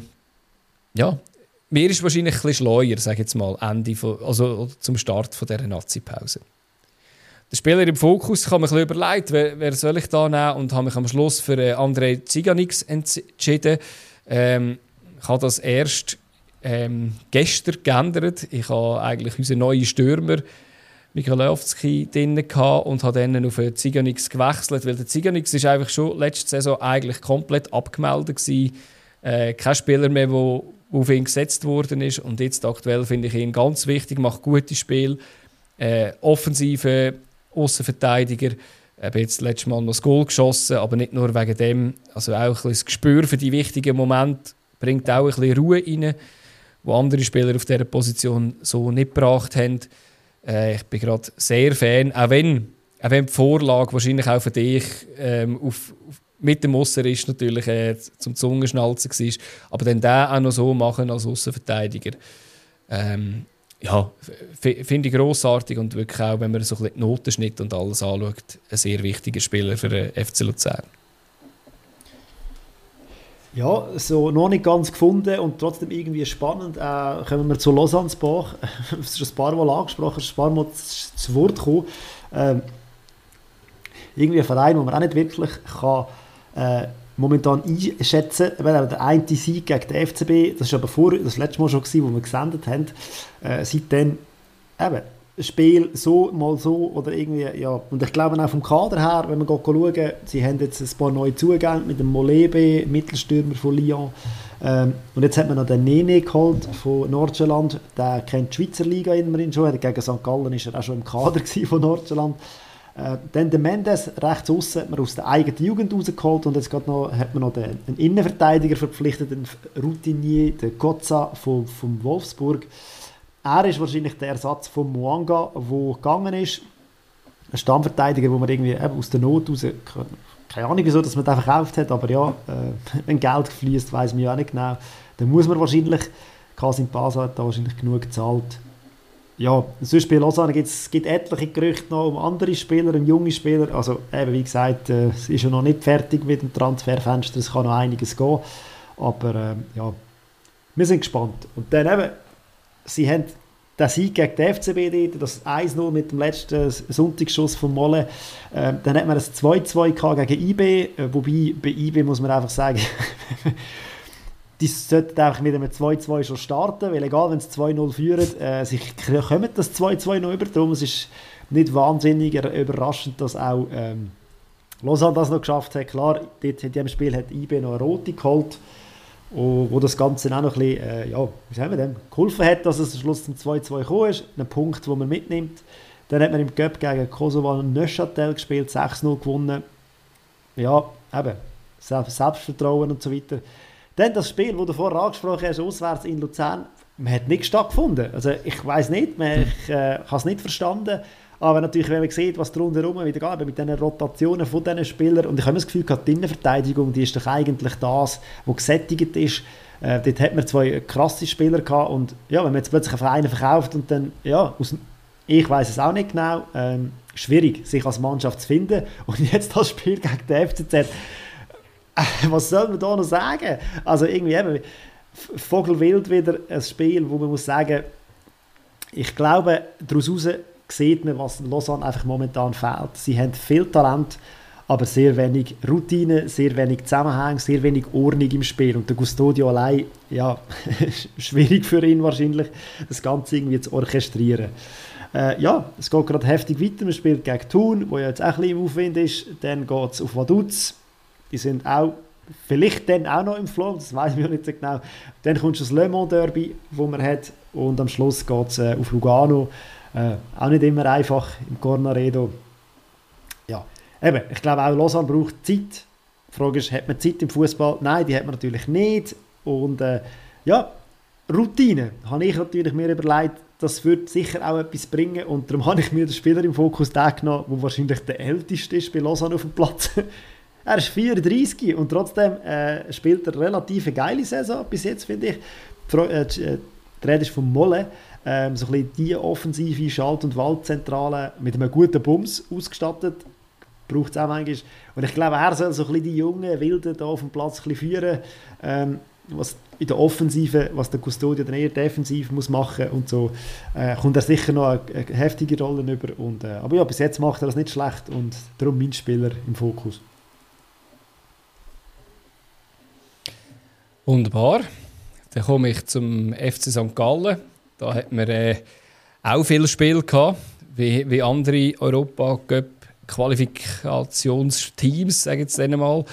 ja, mir ist wahrscheinlich ein bisschen schleuer, sage ich jetzt mal, also zum Start von dieser Nazi-Pause. Der Spieler im Fokus, ich habe mich ein bisschen überlegt, wer soll ich da nehmen, und habe mich am Schluss für Andrej Ciganic entschieden. Ich habe das erst gestern geändert. Ich habe eigentlich unseren neuen Stürmer Michalowski drin und habe dann auf Ciganic gewechselt, weil der Ciganic ist einfach schon letzte Saison eigentlich komplett abgemeldet gewesen. Kein Spieler mehr, der auf ihn gesetzt worden ist, und jetzt aktuell finde ich ihn ganz wichtig, macht gute Spiele, offensive Aussenverteidiger. Ich habe jetzt letztes Mal noch das Goal geschossen, aber nicht nur wegen dem. Also auch ein bisschen das Gespür für die wichtigen Momente, bringt auch ein bisschen Ruhe rein, wo andere Spieler auf dieser Position so nicht gebracht haben. Ich bin gerade sehr Fan, auch wenn die Vorlage wahrscheinlich auch für dich mit dem Ausser ist natürlich zum Zungenschnalzen war, aber dann den auch noch so machen als Aussenverteidiger. Ja, finde ich grossartig, und wirklich auch, wenn man so ein bisschen den Notenschnitt und alles anschaut, ein sehr wichtiger Spieler für den FC Luzern. Ja, so noch nicht ganz gefunden und trotzdem irgendwie spannend. Kommen wir zu Lausanne-Bach. Es ist ein paar Mal angesprochen, es ist ein paar Mal zu Wort gekommen. Irgendwie ein Verein, den man auch nicht wirklich kann, momentan einschätzen, weil der eine Sieg gegen den FCB, das war aber das letzte Mal schon gewesen, wo wir gesendet haben, seitdem eben ein Spiel so, mal so, oder irgendwie, ja, und ich glaube auch vom Kader her, wenn man schauen, sie haben jetzt ein paar neue Zugänge mit dem Molebe, Mittelstürmer von Lyon, und jetzt hat man noch den Nene geholt von Nordjylland, der kennt die Schweizer Liga immerhin schon, gegen St. Gallen war er auch schon im Kader von Nordjylland. Dann der Mendes, rechts aussen, hat man aus der eigenen Jugend rausgeholt und jetzt hat man noch einen Innenverteidiger verpflichtet, einen Routinier, den Kotza vom Wolfsburg. Er ist wahrscheinlich der Ersatz von Mwanga, der gegangen ist. Ein Stammverteidiger, wo man irgendwie aus der Not raus, keine Ahnung wieso, dass man den verkauft hat, aber ja, wenn Geld fließt, weiss man ja auch nicht genau. Dann muss man wahrscheinlich, Kasim Pasa hat da wahrscheinlich genug gezahlt. Ja, sonst bei Lausanne gibt es etliche Gerüchte noch um andere Spieler, um junge Spieler. Also eben, wie gesagt, es ist ja noch nicht fertig mit dem Transferfenster, es kann noch einiges gehen. Aber ja, wir sind gespannt. Und dann eben, sie haben den Sieg gegen die FCB, das 1-0 mit dem letzten Sonntagsschuss von Molle. Dann hat man ein 2-2 gegen IB, wobei bei IB muss man einfach sagen, die sollten einfach mit einem 2-2 schon starten, weil egal, wenn sie 2-0 führen, sie kommen das 2-2 noch über. Darum es ist nicht wahnsinnig überraschend, dass auch Lausanne das noch geschafft hat. Klar, dort in diesem Spiel hat IB noch eine rote geholt, wo das Ganze auch noch ein bisschen, wie sagen wir dem, geholfen hat, dass es am Schluss zum 2-2 gekommen ist. Ein Punkt, den man mitnimmt. Dann hat man im Cup gegen Kosovo und Neuchâtel gespielt, 6-0 gewonnen. Ja, eben, Selbstvertrauen und so weiter. Dann das Spiel, das du vorher angesprochen hast, auswärts in Luzern, man hat nicht stattgefunden. Also ich weiss nicht, ich habe es nicht verstanden. Aber natürlich, wenn man sieht, was rundherum wieder geht, mit diesen Rotationen von diesen Spielern, und ich habe das Gefühl, die Innenverteidigung, die ist doch eigentlich das, was gesättigt ist. Dort hat man 2 krasse Spieler gehabt und ja, wenn man jetzt plötzlich einen Verein verkauft und dann, ja, ich weiss es auch nicht genau, schwierig, sich als Mannschaft zu finden. Und jetzt das Spiel gegen den FCZ, was soll man da noch sagen? Also irgendwie eben, Vogelwild wieder ein Spiel, wo man muss sagen, ich glaube, daraus heraus sieht man, was Lausanne einfach momentan fehlt. Sie haben viel Talent, aber sehr wenig Routine, sehr wenig Zusammenhang, sehr wenig Ordnung im Spiel. Und der Custodio allein, ja, schwierig für ihn wahrscheinlich, das Ganze irgendwie zu orchestrieren. Ja, es geht gerade heftig weiter. Man spielt gegen Thun, wo ja jetzt auch ein bisschen im Aufwind ist. Dann geht es auf Vaduz. Die sind auch vielleicht dann auch noch im Flow, das weiß ich nicht so genau. Dann kommt das Le Mans Derby, das man hat, und am Schluss geht es auf Lugano. Auch nicht immer einfach im Cornaredo. Ja, eben, ich glaube auch Lausanne braucht Zeit. Die Frage ist, hat man Zeit im Fußball? Nein, die hat man natürlich nicht. Und ja, Routine habe ich natürlich mir überlegt, das würde sicher auch etwas bringen. Und darum habe ich mir den Spieler im Fokus genommen, der wahrscheinlich der älteste ist bei Lausanne auf dem Platz. Er ist 34 und trotzdem spielt er relativ eine geile Saison bis jetzt, finde ich. Die Rede ist von Molle. So ein bisschen die offensive Schalt- und Waldzentrale mit einem guten Bums ausgestattet. Braucht es auch manchmal. Und ich glaube, er soll so ein bisschen die jungen Wilden hier auf dem Platz ein bisschen führen. Was in der Offensive, was der Custodio dann eher defensiv muss machen und so, kommt er sicher noch eine heftige Rolle über. Und, aber ja, bis jetzt macht er das nicht schlecht und darum mein Spieler im Fokus. Wunderbar. Dann komme ich zum FC St. Gallen. Da hat man auch viele Spiele gehabt, wie andere Europa-Cup-Qualifikationsteams, sage ich jetzt mal.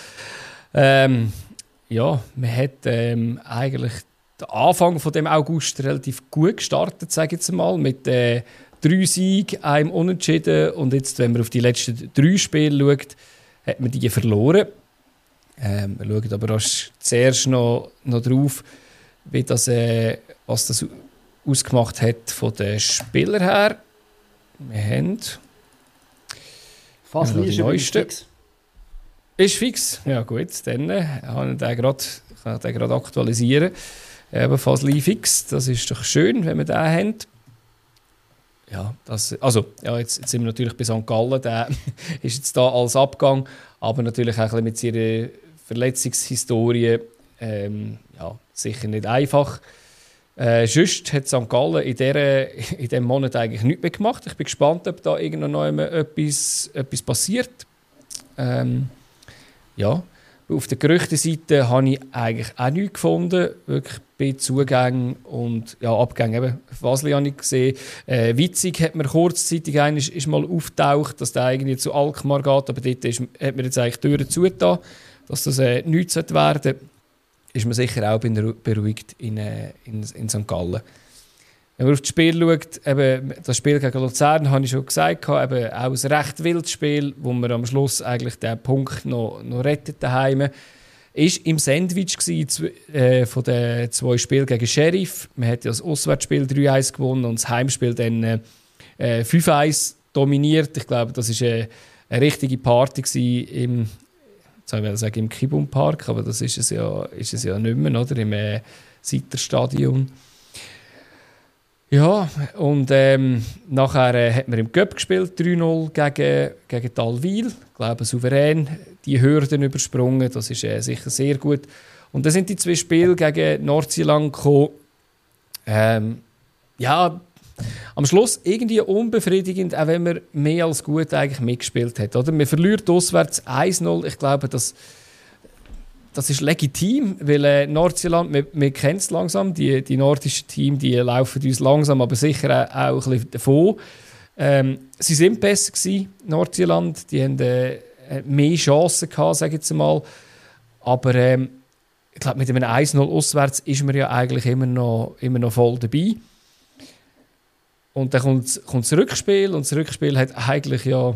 Ja, man hat eigentlich den Anfang von dem August relativ gut gestartet, sage ich jetzt mal, mit 3 Siegen, einem Unentschieden. Und jetzt, wenn man auf die letzten 3 Spiele schaut, hat man die verloren. Wir schauen aber erst zuerst noch drauf, wie das, was das ausgemacht hat von den Spielern her. Wir haben Fasli ist neueste. Fix. Ist fix? Ja gut, dann kann ich den gerade aktualisieren. Eben Fasli fix, das ist doch schön, wenn wir den haben. Ja, jetzt sind wir natürlich bei St. Gallen, der ist jetzt da als Abgang, aber natürlich auch ein bisschen mit seiner Verletzungshistorie sicher nicht einfach. Sonst hat St. Gallen in diesem Monat eigentlich nichts mehr gemacht. Ich bin gespannt, ob da irgendwann noch etwas passiert. Auf der Gerüchtenseite habe ich eigentlich auch nichts gefunden. Wirklich bei Zugängen und Abgängen. Eben, Fasli habe ich gesehen. Witzig hat mir kurzzeitig ist mal aufgetaucht, dass der irgendwie zu Alkmaar geht, aber dort hat mir jetzt eigentlich die Türen zugetan, dass das nichts werden sollte. Ist man sicher auch beruhigt in St. Gallen. wenn man auf das Spiel schaut, eben das Spiel gegen Luzern, habe ich schon gesagt, eben auch ein recht wildes Spiel, wo man am Schluss eigentlich den Punkt noch rettet daheim. Ist im Sandwich von den 2 Spielen gegen Sheriff. Man hat ja das Auswärtsspiel 3-1 gewonnen und das Heimspiel dann 5-1 dominiert. Ich glaube, das war eine richtige Party im Kibum Park, aber das ist es ja nicht mehr, oder? Im Seiterstadion. Ja, und nachher hat man im Cup gespielt, 3-0 gegen Talwil. Ich glaube, souverän die Hürden übersprungen, das ist sicher sehr gut. Und dann sind die 2 Spiele gegen Nordsjælland gekommen. Ja, am Schluss irgendwie unbefriedigend, auch wenn man mehr als gut eigentlich mitgespielt hat. Oder? Man verliert auswärts 1-0. Ich glaube, das ist legitim, weil Nordsjælland, wir kennen es langsam, die nordischen Teams, die laufen uns langsam, aber sicher auch ein bisschen davon. Sie sind besser gewesen, Nordsjælland, die haben mehr Chancen gehabt, sage ich jetzt mal. Aber ich glaube, mit einem 1-0 auswärts ist man ja eigentlich immer noch voll dabei. Und dann kommt das Rückspiel, und das Rückspiel hat eigentlich ja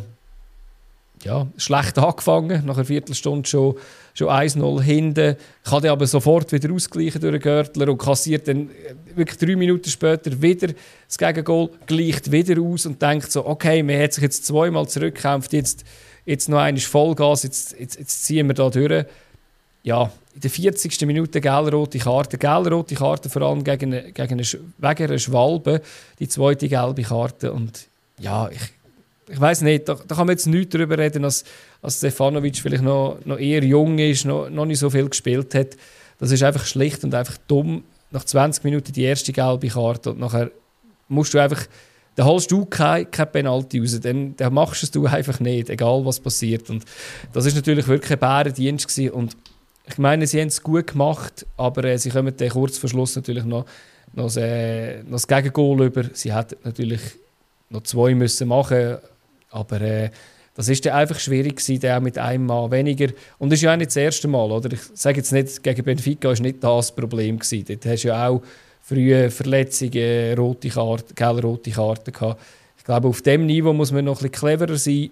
schlecht angefangen, nach einer Viertelstunde schon 1-0 hinten, kann dann aber sofort wieder ausgleichen durch den Görtler und kassiert dann wirklich 3 Minuten später wieder das Gegengol, gleicht wieder aus und denkt so, okay, man hat sich jetzt 2-mal zurückgekämpft, jetzt noch einmal Vollgas, jetzt ziehen wir da durch. Ja, in der 40. Minute gelb-rote Karte vor allem wegen einer Schwalbe, die zweite gelbe Karte. Und ja, ich weiss nicht, da kann man jetzt nichts darüber reden, als Stefanovic vielleicht noch eher jung ist, noch nicht so viel gespielt hat. Das ist einfach schlicht und einfach dumm. Nach 20 Minuten die erste gelbe Karte und nachher musst du einfach, dann holst du kein Penalty raus, dann machst du es einfach nicht, egal was passiert. Und das ist natürlich wirklich ein Bärendienst gewesen. Und ich meine, sie haben es gut gemacht, aber sie kommen dann kurz vor Schluss natürlich noch das Gegengol über. Sie hätten natürlich noch 2 müssen machen, aber das ist dann einfach schwierig gewesen, dann auch mit einem Mann weniger. Und das ist ja auch nicht das erste Mal, oder? Ich sage jetzt nicht, gegen Benfica war nicht das Problem gewesen. Dort hast du ja auch frühe Verletzungen, rote Karten gehabt. Ich glaube, auf diesem Niveau muss man noch ein bisschen cleverer sein.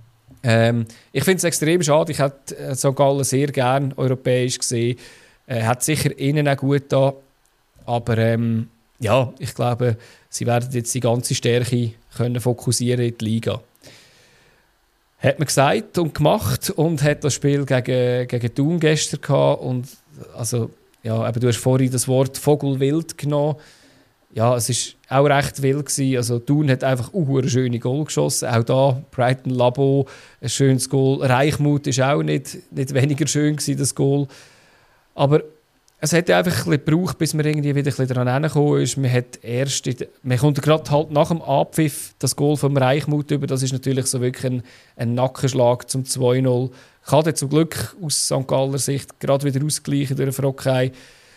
Ich finde es extrem schade. Ich hätte St. Gallen sehr gerne europäisch gesehen. Hat sicher innen auch gut da. Aber ja, ich glaube, sie werden jetzt die ganze Stärke können fokussieren in die Liga. Hat man gesagt und gemacht und hat das Spiel gegen Thun gestern gehabt. Und also, ja, aber du hast vorhin das Wort Vogelwild genommen. Ja, es war auch recht wild gewesen. Also Thun hat einfach ein schönes Goal geschossen. Auch da Brighton Labo, ein schönes Goal. Reichmuth war auch nicht weniger schön gewesen, das Goal. Aber es hat einfach ein bisschen gebraucht, bis man irgendwie wieder ein bisschen daran hergekommen ist. Man kommt gerade halt nach dem Abpfiff das Goal vom Reichmuth über. Das ist natürlich so wirklich ein Nackenschlag zum 2-0. Kann dann zum Glück aus St. Galler Sicht gerade wieder ausgleichen durch Frockey.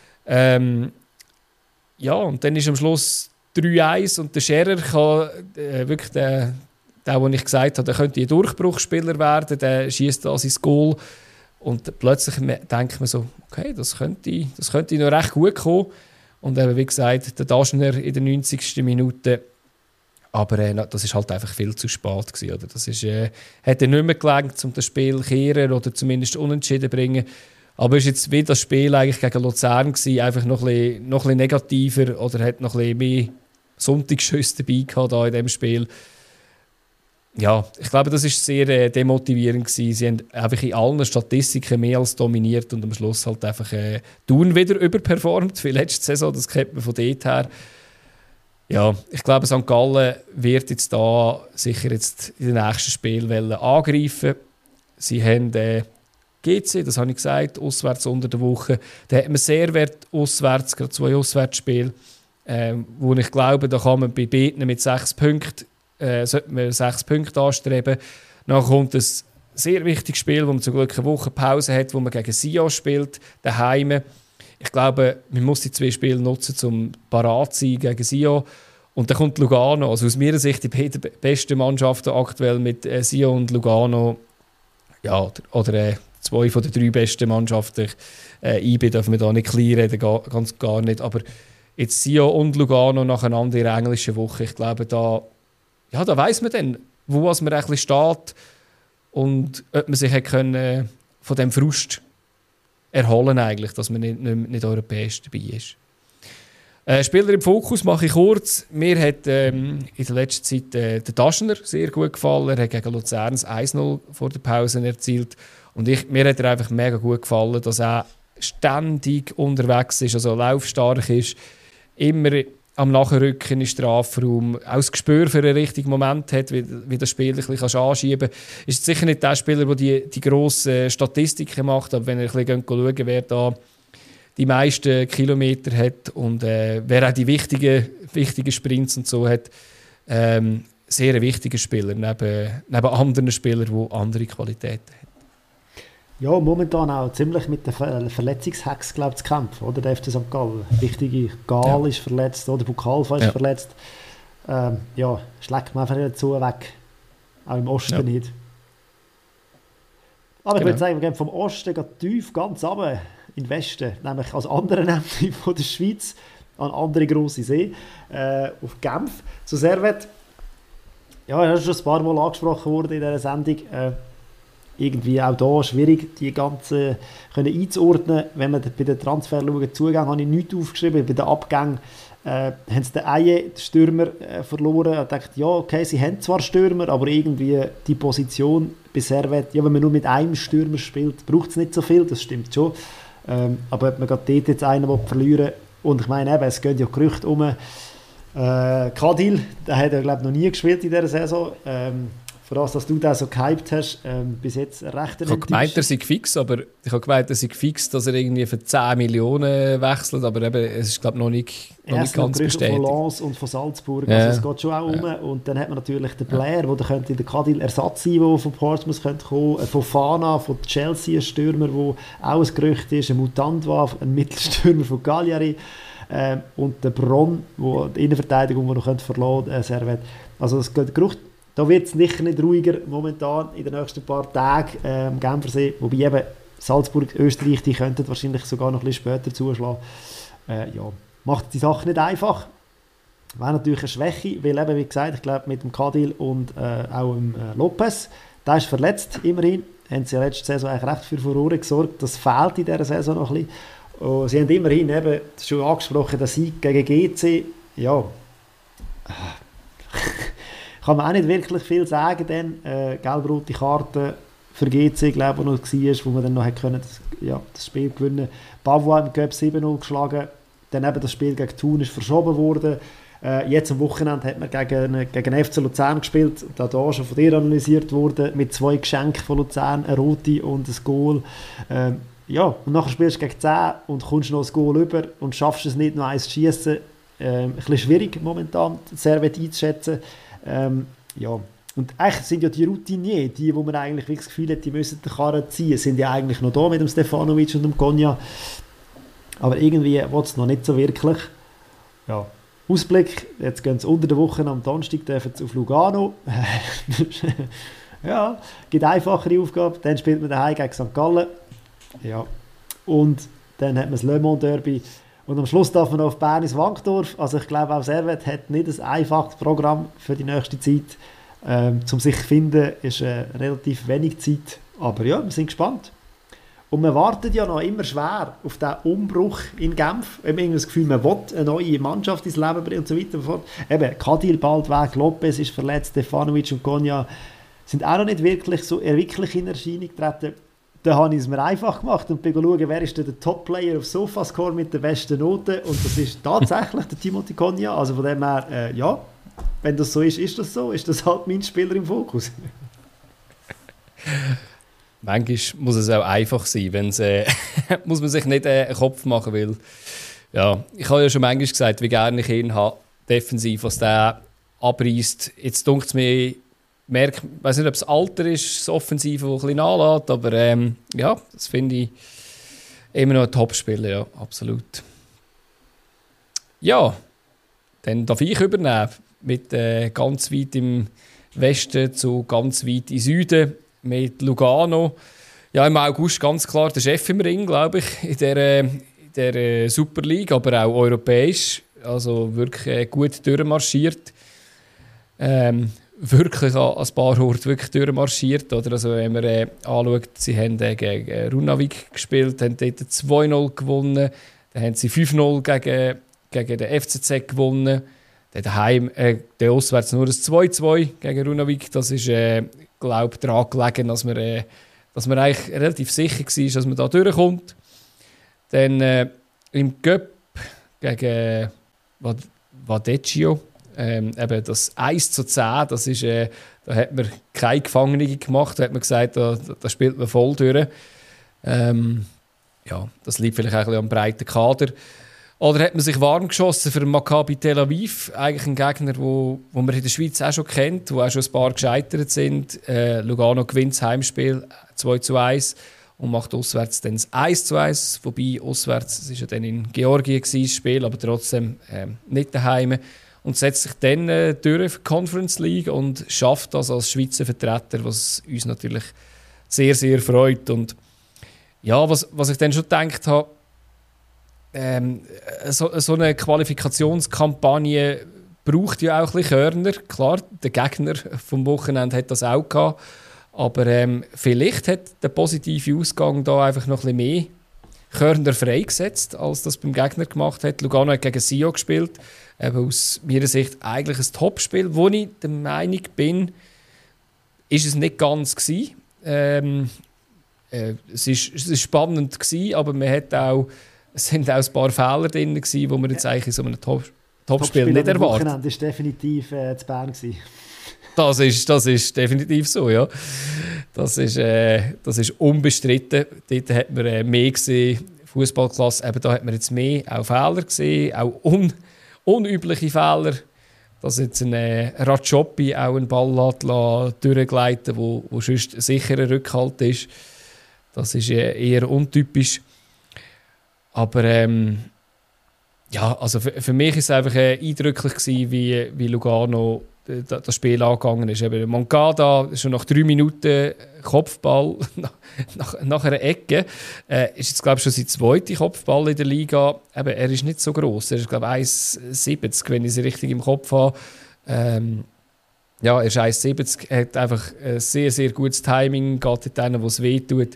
Ja, und dann ist am Schluss 3-1 und der Scherer kann wirklich den ich gesagt habe, der könnte ein Durchbruchsspieler werden, der schießt da sein Goal. Und plötzlich denkt man so, okay, das könnte noch recht gut kommen. Und eben, wie gesagt, der Daschner in der 90. Minute. Aber das ist halt einfach viel zu spät gewesen, oder? Das hätte nicht mehr gelangt, um das Spiel zu kehren oder zumindest unentschieden zu bringen. Aber es war jetzt wie das Spiel eigentlich gegen Luzern gewesen, einfach noch ein bisschen negativer oder hat noch ein bisschen mehr Sonntagsschüsse dabei gehabt da in diesem Spiel. Ja, ich glaube, das war sehr demotivierend gewesen. Sie haben einfach in allen Statistiken mehr als dominiert und am Schluss halt einfach Thun wieder überperformt wie letzte Saison. Das kennt man von dort her. Ja, ich glaube, St. Gallen wird jetzt da sicher jetzt in den nächsten Spielen angreifen. Sie haben GC, das habe ich gesagt, auswärts unter der Woche. Da hat man sehr wert auswärts, gerade 2 Auswärtsspiele, wo ich glaube, da kann man bei beiden mit 6 Punkten sollte man 6 Punkte anstreben. Dann kommt ein sehr wichtiges Spiel, wo man zum Glück eine Woche Pause hat, wo man gegen Sion spielt, daheim. Ich glaube, man muss die 2 Spiele nutzen, um parat zu sein gegen Sion. Und dann kommt Lugano. Also aus meiner Sicht die besten Mannschaften aktuell mit Sion und Lugano. Ja, oder 2 von den 3 besten Mannschaften. IB dürfen wir da nicht klein reden, ganz gar nicht. Aber jetzt Sion und Lugano nacheinander in der englischen Woche. Ich glaube, da weiss man dann, wo man eigentlich steht und ob man sich können, von dem Frust erholen eigentlich, dass man nicht europäisch dabei ist. Spieler im Fokus mache ich kurz. Mir hat in der letzten Zeit der Taschner sehr gut gefallen. Er hat gegen Luzern 1-0 vor der Pause erzielt. Und mir hat er einfach mega gut gefallen, dass er ständig unterwegs ist, also laufstark ist, immer am Nachrücken im Strafraum, auch das Gespür für einen richtigen Moment hat, wie das Spiel ein bisschen anschieben kann. Ist sicher nicht der Spieler, der die grossen Statistiken macht, aber wenn ihr ein bisschen schauen, wer da die meisten Kilometer hat und wer auch die wichtigen Sprints und so hat, sehr ein wichtiger Spieler, neben anderen Spielern, die andere Qualitäten haben. Ja, momentan auch ziemlich mit der Verletzungshex, glaube ich, zu kämpfen, oder? Der FC St. Gallen. Wichtige Gal ist verletzt, oder Bukalfa ist verletzt. Schlägt man einfach nicht so weg. Auch im Osten nicht. Aber ich würde sagen, wir gehen vom Osten tief ganz runter in den Westen, nämlich als anderen Ende von der Schweiz, an andere grosse See, auf Genf, zu Servette. Ja, das ist schon ein paar Mal angesprochen worden in dieser Sendung. Irgendwie auch da schwierig, die ganzen einzuordnen. Wenn man bei den Transfer schaut, Zugang habe ich nichts aufgeschrieben. Bei den Abgängen haben sie den Aye, den Stürmer, verloren. Ich dachte, ja, okay, sie haben zwar Stürmer, aber irgendwie die Position bei Servette, ja, wenn man nur mit einem Stürmer spielt, braucht es nicht so viel, das stimmt schon. Aber ob man gerade dort jetzt einen verlieren will, und ich meine eben, es gehen ja Gerüchte um, Kadil, der hat ja, glaube ich, noch nie gespielt in dieser Saison. Für das, dass du den so gehypt hast, bis jetzt recht. Ich habe gemeint, er sei fix, dass er irgendwie für 10 Millionen wechselt, aber eben, es ist, glaube ich, noch nicht ganz bestätigt. Von Lens und von Salzburg, also es geht schon auch um. Und dann hat man natürlich den Blair, der könnte in der Kadil Ersatz sein, der von Portsmouth könnte kommen, von Fana, von Chelsea, ein Stürmer, der auch ein Gerücht ist, ein Mutant war, ein Mittelstürmer von Cagliari, und der Bronn, der die Innenverteidigung, die noch verlassen könnte, Servette. Also es geht Gerücht. Da wird es nicht ruhiger momentan in den nächsten paar Tagen am Genfersee. Wobei eben Salzburg, Österreich, die könnten wahrscheinlich sogar noch ein bisschen später zuschlagen. Macht die Sache nicht einfach. Wäre natürlich eine Schwäche, weil eben, wie gesagt, ich glaube mit dem Kadil und auch dem Lopez, der ist verletzt, immerhin. Haben sie ja letzte Saison eigentlich recht für Furore gesorgt. Das fehlt in dieser Saison noch ein bisschen. Und sie haben immerhin eben, das ist schon angesprochen, den Sieg gegen GC. Ja, kann man auch nicht wirklich viel sagen, denn gelb-rote Karte für GC, glaube ich, noch war, wo man dann noch hätte können, das Spiel gewinnen. Bavois im Cup 7-0 geschlagen, dann eben das Spiel gegen Thun ist verschoben worden. Jetzt am Wochenende hat man gegen FC Luzern gespielt, da schon von dir analysiert wurde, mit 2 Geschenken von Luzern, eine rote und ein Goal. Und nachher spielst du gegen 10 und kommst noch ein Goal über und schaffst es nicht, noch eins zu schiessen. Ein bisschen schwierig momentan, Servette einzuschätzen. Und eigentlich sind ja die Routinier, die wo man eigentlich das Gefühl hat, die müssen den Karren ziehen, sind ja eigentlich noch da mit dem Stefanovic und dem Konya. Aber irgendwie will es noch nicht so wirklich. Ja. Ausblick, jetzt gehen sie unter der Woche am Donnerstag auf Lugano. Ja, gibt einfachere Aufgabe. Dann spielt man daheim gegen St. Gallen. Ja. Und dann hat man das Le Mans Derby. Und am Schluss darf man noch auf Bern ins Wankdorf. Also ich glaube, auch Servette hat nicht ein einfaches Programm für die nächste Zeit. Zum sich finden ist relativ wenig Zeit. Aber ja, wir sind gespannt. Und man wartet ja noch immer schwer auf diesen Umbruch in Genf. Wir haben irgendwie das Gefühl, man will eine neue Mannschaft ins Leben bringen und so weiter. Eben, Kadil bald weg, Lopez ist verletzt, Stefanovic und Konya sind auch noch nicht wirklich so wirklich in Erscheinung getreten. Da habe ich es mir einfach gemacht und bin schauen, wer ist der Top-Player auf Sofascore mit der besten Note. Und das ist tatsächlich der Timothy Konya. Also von dem her, ja, wenn das so ist, ist das so. Ist das halt mein Spieler im Fokus. Manchmal muss es auch einfach sein, muss man sich nicht einen Kopf machen, weil ja, ich habe ja schon manchmal gesagt, wie gerne ich ihn habe, defensiv, was der abreißt. Jetzt dunkt es mir, ich weiß nicht, ob es Alter ist, das Offensive, das ein bisschen nachlässt, aber ja, das finde ich immer noch ein Top-Spieler, ja, absolut. Ja, dann darf ich übernehmen, mit ganz weit im Westen zu ganz weit im Süden, mit Lugano. Ja, im August ganz klar der Chef im Ring, glaube ich, in der Super League, aber auch europäisch. Also wirklich gut durchmarschiert. Wirklich an ein paar Orte wirklich durchmarschiert. Oder? Also wenn man anschaut, sie haben gegen Runavik gespielt, haben dort 2-0 gewonnen. Dann haben sie 5-0 gegen den FCZ gewonnen. Dann daheim, auswärts nur ein 2-2 gegen Runavik. Das ist, glaube ich, daran gelegen, dass man eigentlich relativ sicher war, dass man da durchkommt. Dann im Cup gegen Vadecchio. Eben das 1-10, das ist, da hat man keine Gefangene gemacht, da hat man gesagt, da spielt man voll durch. Ja, das liegt vielleicht auch ein bisschen am breiten Kader. Oder hat man sich warm geschossen für Maccabi Tel Aviv, eigentlich ein Gegner, wo man in der Schweiz auch schon kennt, wo auch schon ein paar gescheitert sind. Lugano gewinnt das Heimspiel 2-1 und macht auswärts dann das 1-1, wobei auswärts, das war ja dann in Georgien das Spiel, aber trotzdem nicht daheim. Und setzt sich dann durch die Conference League und schafft das als Schweizer Vertreter, was uns natürlich sehr, sehr freut. Und ja, was ich dann schon gedacht habe, so eine Qualifikationskampagne braucht ja auch ein bisschen Körner. Klar, der Gegner vom Wochenende hat das auch gehabt, aber vielleicht hat der positive Ausgang da einfach noch ein bisschen mehr Körner freigesetzt, als das beim Gegner gemacht hat. Lugano hat gegen Sio gespielt. Eben aus meiner Sicht eigentlich ein Topspiel, wo ich der Meinung bin, ist es nicht ganz gewesen. Es ist spannend gewesen, aber es sind auch ein paar Fehler drin gewesen, die man jetzt eigentlich in so einem Topspiel nicht erwartet. Das Wochenende war definitiv zu Bern gewesen. Das ist definitiv so, ja. Das ist unbestritten. Dort hat man mehr gesehen, Fußballklasse. Eben da hat man jetzt mehr auch Fehler gesehen, auch unübliche Fehler. Dass jetzt ein Rajopi auch einen Ball durchgleiten, wo sonst ein sicherer Rückhalt ist. Das ist eher untypisch. Aber ja, also für mich war es einfach eindrücklich gewesen, wie Lugano das Spiel angegangen ist. Eben Moncada, schon nach 3 Minuten Kopfball nach einer Ecke. Ist jetzt, glaube ich, schon sein zweiter Kopfball in der Liga. Eben, er ist nicht so gross. Er ist, glaube ich, 1,70, wenn ich es richtig im Kopf habe. Ja, er ist 1,70, hat einfach ein sehr, sehr gutes Timing, geht denen, wo es weh tut.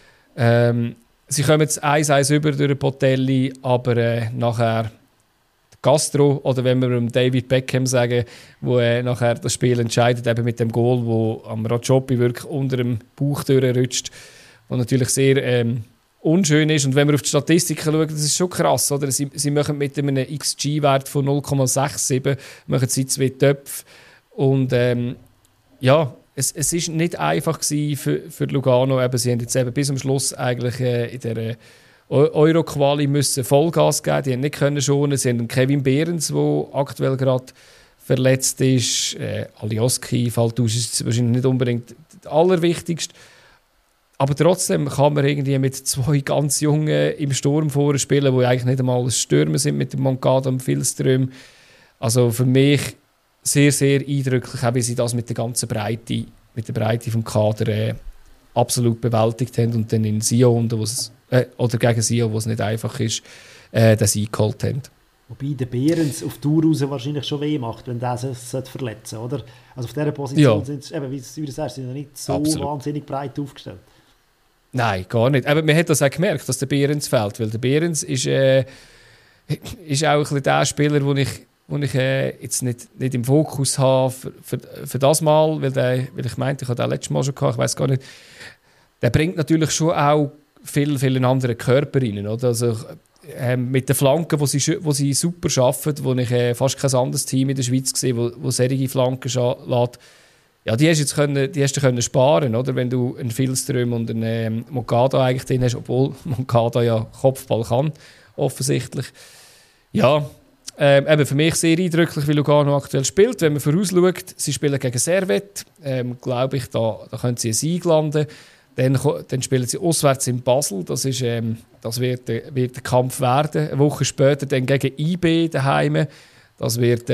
Sie kommen jetzt 1-1 über durch Botelli, aber nachher Castro, oder wenn wir David Beckham sagen, wo nachher das Spiel entscheidet, eben mit dem Goal, wo am Rajopi wirklich unter dem Bauch durchrutscht, was natürlich sehr unschön ist. Und wenn wir auf die Statistiken schauen, das ist schon krass, oder? Sie machen mit einem XG-Wert von 0,67 machen sie 2 Töpfe. Und ja, es ist nicht einfach gewesen für Lugano. Eben, sie haben jetzt eben bis zum Schluss eigentlich in der Euro-Quali müssen Vollgas geben. Die haben nicht können schonen. Sie haben Kevin Behrens, der aktuell gerade verletzt ist. Alioski fällt aus, ist wahrscheinlich nicht unbedingt das Allerwichtigste. Aber trotzdem kann man irgendwie mit 2 ganz Jungen im Sturm vorne spielen, die eigentlich nicht einmal Stürmer sind mit dem Moncada und Filström. Also für mich sehr, sehr eindrücklich, auch wie sie das mit der ganzen Breite, mit der Breite vom Kader absolut bewältigt haben und dann in Sion, oder gegen Sion, wo es nicht einfach ist, den Sieg geholt haben. Wobei der Behrens auf Tour raus wahrscheinlich schon weh macht, wenn der sich verletzen sollte, oder? Also auf dieser Position sind sie, wie du sagst, sind nicht so absolut wahnsinnig breit aufgestellt. Nein, gar nicht. Aber man hat das auch gemerkt, dass der Behrens fehlt, weil der Behrens ist auch ein bisschen der Spieler, den ich jetzt nicht im Fokus habe für das Mal, weil ich meinte, ich habe den letztes Mal schon gehabt, ich weiß gar nicht. Der bringt natürlich schon auch viel einen anderen Körper rein, oder? Also, mit den Flanken, wo sie super arbeiten, wo ich fast kein anderes Team in der Schweiz gesehen, wo solche Flanken lässt. Ja, die hast du können sparen, oder? Wenn du einen Filström und einen Moncada eigentlich drin hast, obwohl Moncada ja Kopfball kann, offensichtlich. Ja, eben für mich sehr eindrücklich, wie Lugano aktuell spielt. Wenn man vorausschaut, sie spielen gegen Servette, glaube ich, da können sie einen Sieg landen. Dann spielen sie auswärts in Basel. Das wird der Kampf werden. Eine Woche später dann gegen IB daheim. Das wird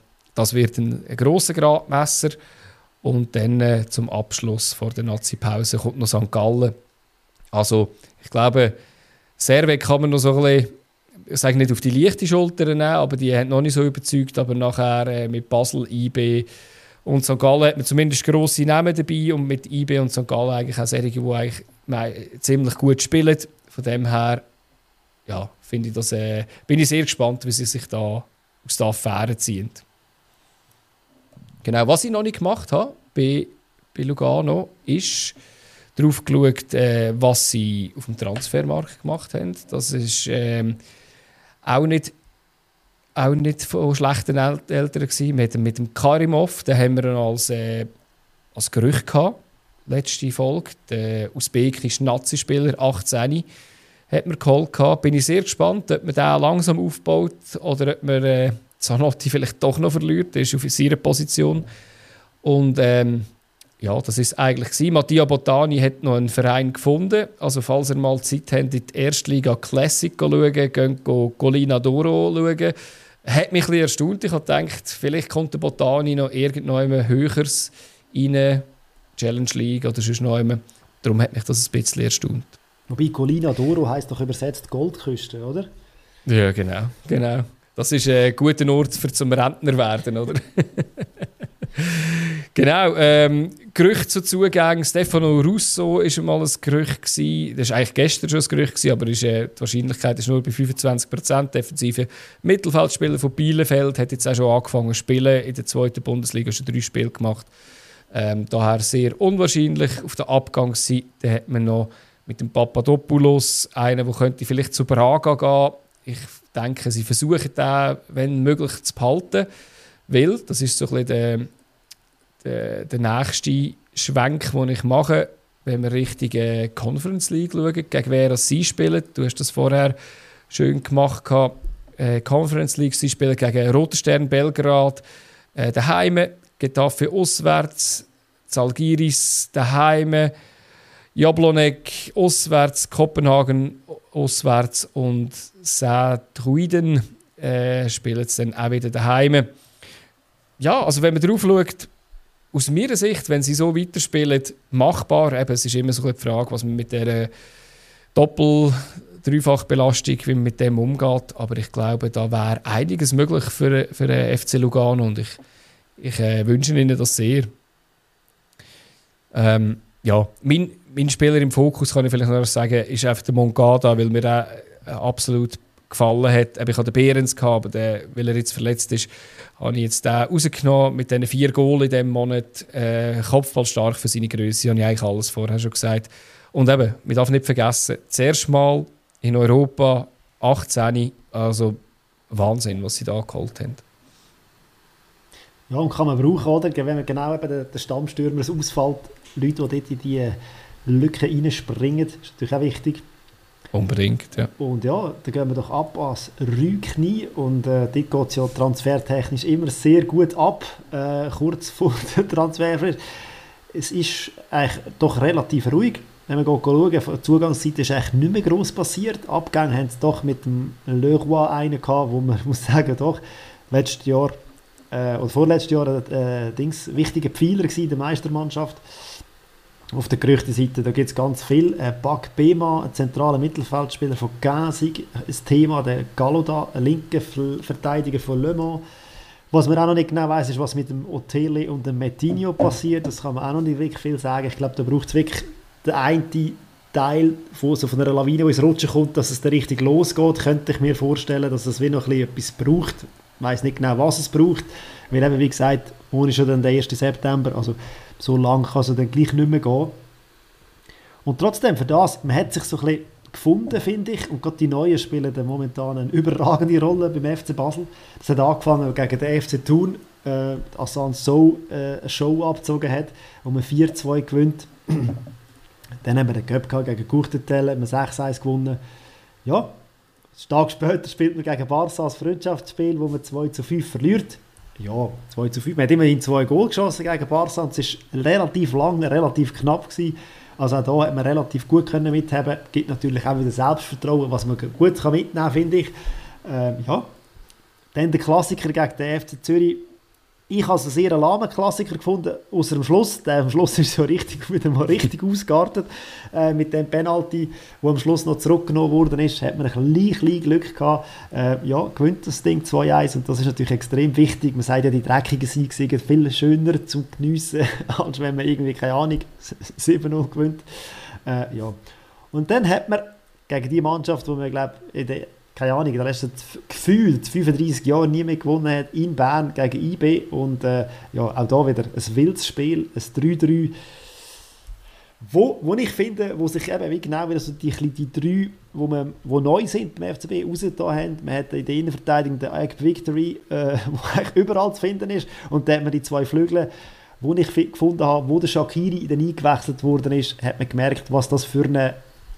ein grosser Gradmesser. Und dann zum Abschluss vor der Nazi-Pause kommt noch St. Gallen. Also ich glaube, Servet kann man noch so ein bisschen, ich sage nicht auf die leichte Schulter nehmen, aber die haben noch nicht so überzeugt. Aber nachher mit Basel, IB und St. Gallen hat man zumindest grosse Namen dabei und mit IB und St. Gallen eigentlich auch solche, die eigentlich ziemlich gut spielen. Von dem her ja, finde ich das, bin ich sehr gespannt, wie sie sich da aus der Affäre ziehen. Genau, was ich noch nicht gemacht habe bei Lugano, ist darauf geschaut, was sie auf dem Transfermarkt gemacht haben. Das ist auch nicht von schlechten Eltern gewesen. Mit dem Karimov, den haben wir als Gerücht gehabt, letzte Folge. Der usbekische Nazi-Spieler, 18, hat man geholt gehabt. Bin ich sehr gespannt, ob man den langsam aufbaut oder ob man Zanotti vielleicht doch noch verliert. Der ist auf seiner Position. Und ja, das ist eigentlich gewesen. Mattia Botani hat noch einen Verein gefunden. Also falls ihr mal Zeit habt, in die Erstliga Classic schauen, geht Colina d'Oro schauen. Hat mich ein bisschen erstaunt. Ich habe gedacht, vielleicht kommt der Botani noch irgendwann höheres rein, Challenge League oder sonst noch einmal. Darum hat mich das ein bisschen erstaunt. Wobei Colina d'Oro heisst doch übersetzt Goldküste, oder? Ja, genau. Das ist ein guter Ort zum Rentner werden, oder? Genau, Gerücht zu Zugängen. Stefano Russo war mal ein Gerücht gewesen. Das war eigentlich gestern schon ein Gerücht gewesen, aber die Wahrscheinlichkeit ist nur bei 25%. Defensive Mittelfeldspieler von Bielefeld hat jetzt auch schon angefangen zu spielen. In der 2. Bundesliga schon 3 Spiele gemacht. Daher sehr unwahrscheinlich. Auf der Abgangsseite hat man noch mit dem Papadopoulos einen, der könnte vielleicht zu Braga gehen. Ich denke, sie versuchen den, wenn möglich, zu behalten. Weil, das ist so ein bisschen der nächste Schwenk, den ich mache, wenn wir Richtung Conference League schauen, gegen wer sie spielen. Du hast das vorher schön gemacht. Conference League, sie spielen gegen Roter Stern Belgrad daheim, Getafe auswärts, Zalgiris daheim, Jablonek auswärts, Kopenhagen auswärts und Saint-Truiden spielen es dann auch wieder daheim. Ja, also wenn man drauf schaut, aus meiner Sicht, wenn sie so weiterspielen, machbar. Eben, es ist immer so die Frage, was man mit dieser Doppel-Dreifach-Belastung, wie man mit dem umgeht. Aber ich glaube, da wäre einiges möglich für den FC Lugano und ich wünsche ihnen das sehr. Ja, mein Spieler im Fokus, kann ich vielleicht noch sagen, ist einfach der Mongada, weil mir auch absolut gefallen hat. Ich hatte den Behrens, aber weil er jetzt verletzt ist, habe ich jetzt den rausgenommen mit diesen 4 Goals in diesem Monat. Kopfballstark für seine Größe, habe ich eigentlich alles vorher schon gesagt. Und eben, man darf nicht vergessen, zuerst mal in Europa 18, also Wahnsinn, was sie da geholt haben. Ja, und kann man brauchen, oder? Wenn man genau eben der Stammstürmer ausfällt, Leute, die dort in diese Lücken reinspringen, ist natürlich auch wichtig. Unbedingt, ja. Und ja, dann gehen wir doch ab ans Rügknie und dort geht es ja transfertechnisch immer sehr gut ab, kurz vor der Transferfrist. Es ist eigentlich doch relativ ruhig. Wenn man schaut, von der Zugangsseite ist eigentlich nicht mehr gross passiert. Abgänge haben sie doch mit dem Leroy einen gehabt, wo man muss sagen, doch, letztes Jahr oder vorletztes Jahr ein wichtiger Pfeiler in der Meistermannschaft. Auf der Gerüchtenseite, da gibt es ganz viel. Bak Bema, ein zentraler Mittelfeldspieler von Gensig, das Thema, der Galoda, ein linker Verteidiger von Le Mans. Was man auch noch nicht genau weiss, ist, was mit dem Otele und dem Metinho passiert. Das kann man auch noch nicht wirklich viel sagen. Ich glaube, da braucht es wirklich den einen Teil von einer Lawine, die ins Rutschen kommt, dass es da richtig losgeht. Könnte ich mir vorstellen, dass es wie noch etwas braucht. Ich weiss nicht genau, was es braucht. Weil eben, wie gesagt, morgen ist schon dann der 1. September, also so lange kann es dann gleich nicht mehr gehen. Und trotzdem, für das, man hat sich so ein bisschen gefunden, finde ich, und gerade die Neuen spielen dann momentan eine überragende Rolle beim FC Basel. Das hat angefangen gegen den FC Thun, Assan So eine Show abgezogen hat, wo man 4-2 gewinnt. Dann haben wir den Cup gegen Courtetel, haben wir 6-1 gewonnen. Ja, einen Tag später spielt man gegen Barca als Freundschaftsspiel, wo man 2-5 verliert. Ja, 2-5. Man hat immerhin 2 Goal geschossen gegen Barca und es war relativ lang, relativ knapp gewesen. Also auch da hat man relativ gut mithaben. Gibt natürlich auch wieder Selbstvertrauen, was man gut mitnehmen kann, finde ich. Ja. Dann der Klassiker gegen den FC Zürich. Ich habe es einen sehr lahmen Klassiker gefunden, außer am Schluss. Der am Schluss ist so richtig, wieder mal richtig ausgeartet. Mit dem Penalty, wo am Schluss noch zurückgenommen worden ist, hat man ein bisschen Glück gehabt. Ja, gewinnt das Ding 2-1 und das ist natürlich extrem wichtig. Man sagt ja, die dreckigen Siege sind viel schöner zum Geniessen, als wenn man irgendwie, keine Ahnung, 7-0 gewinnt. Ja. Und dann hat man gegen die Mannschaft, die man, glaube ich, keine Ahnung, in den letzten gefühlt 35 Jahren nie mehr gewonnen hat, in Bern gegen IB. Und ja, auch da wieder ein wildes Spiel, ein 3-3. Wo ich finde, wo sich eben wie genau wieder so die drei, wo neu sind beim FCB, rausgetan haben. Man hat in der Innenverteidigung den Egg Victory, wo eigentlich überall zu finden ist. Und dann hat man die zwei Flügel, wo ich gefunden habe, wo der Shaqiri dann eingewechselt worden ist, hat man gemerkt, was das für ein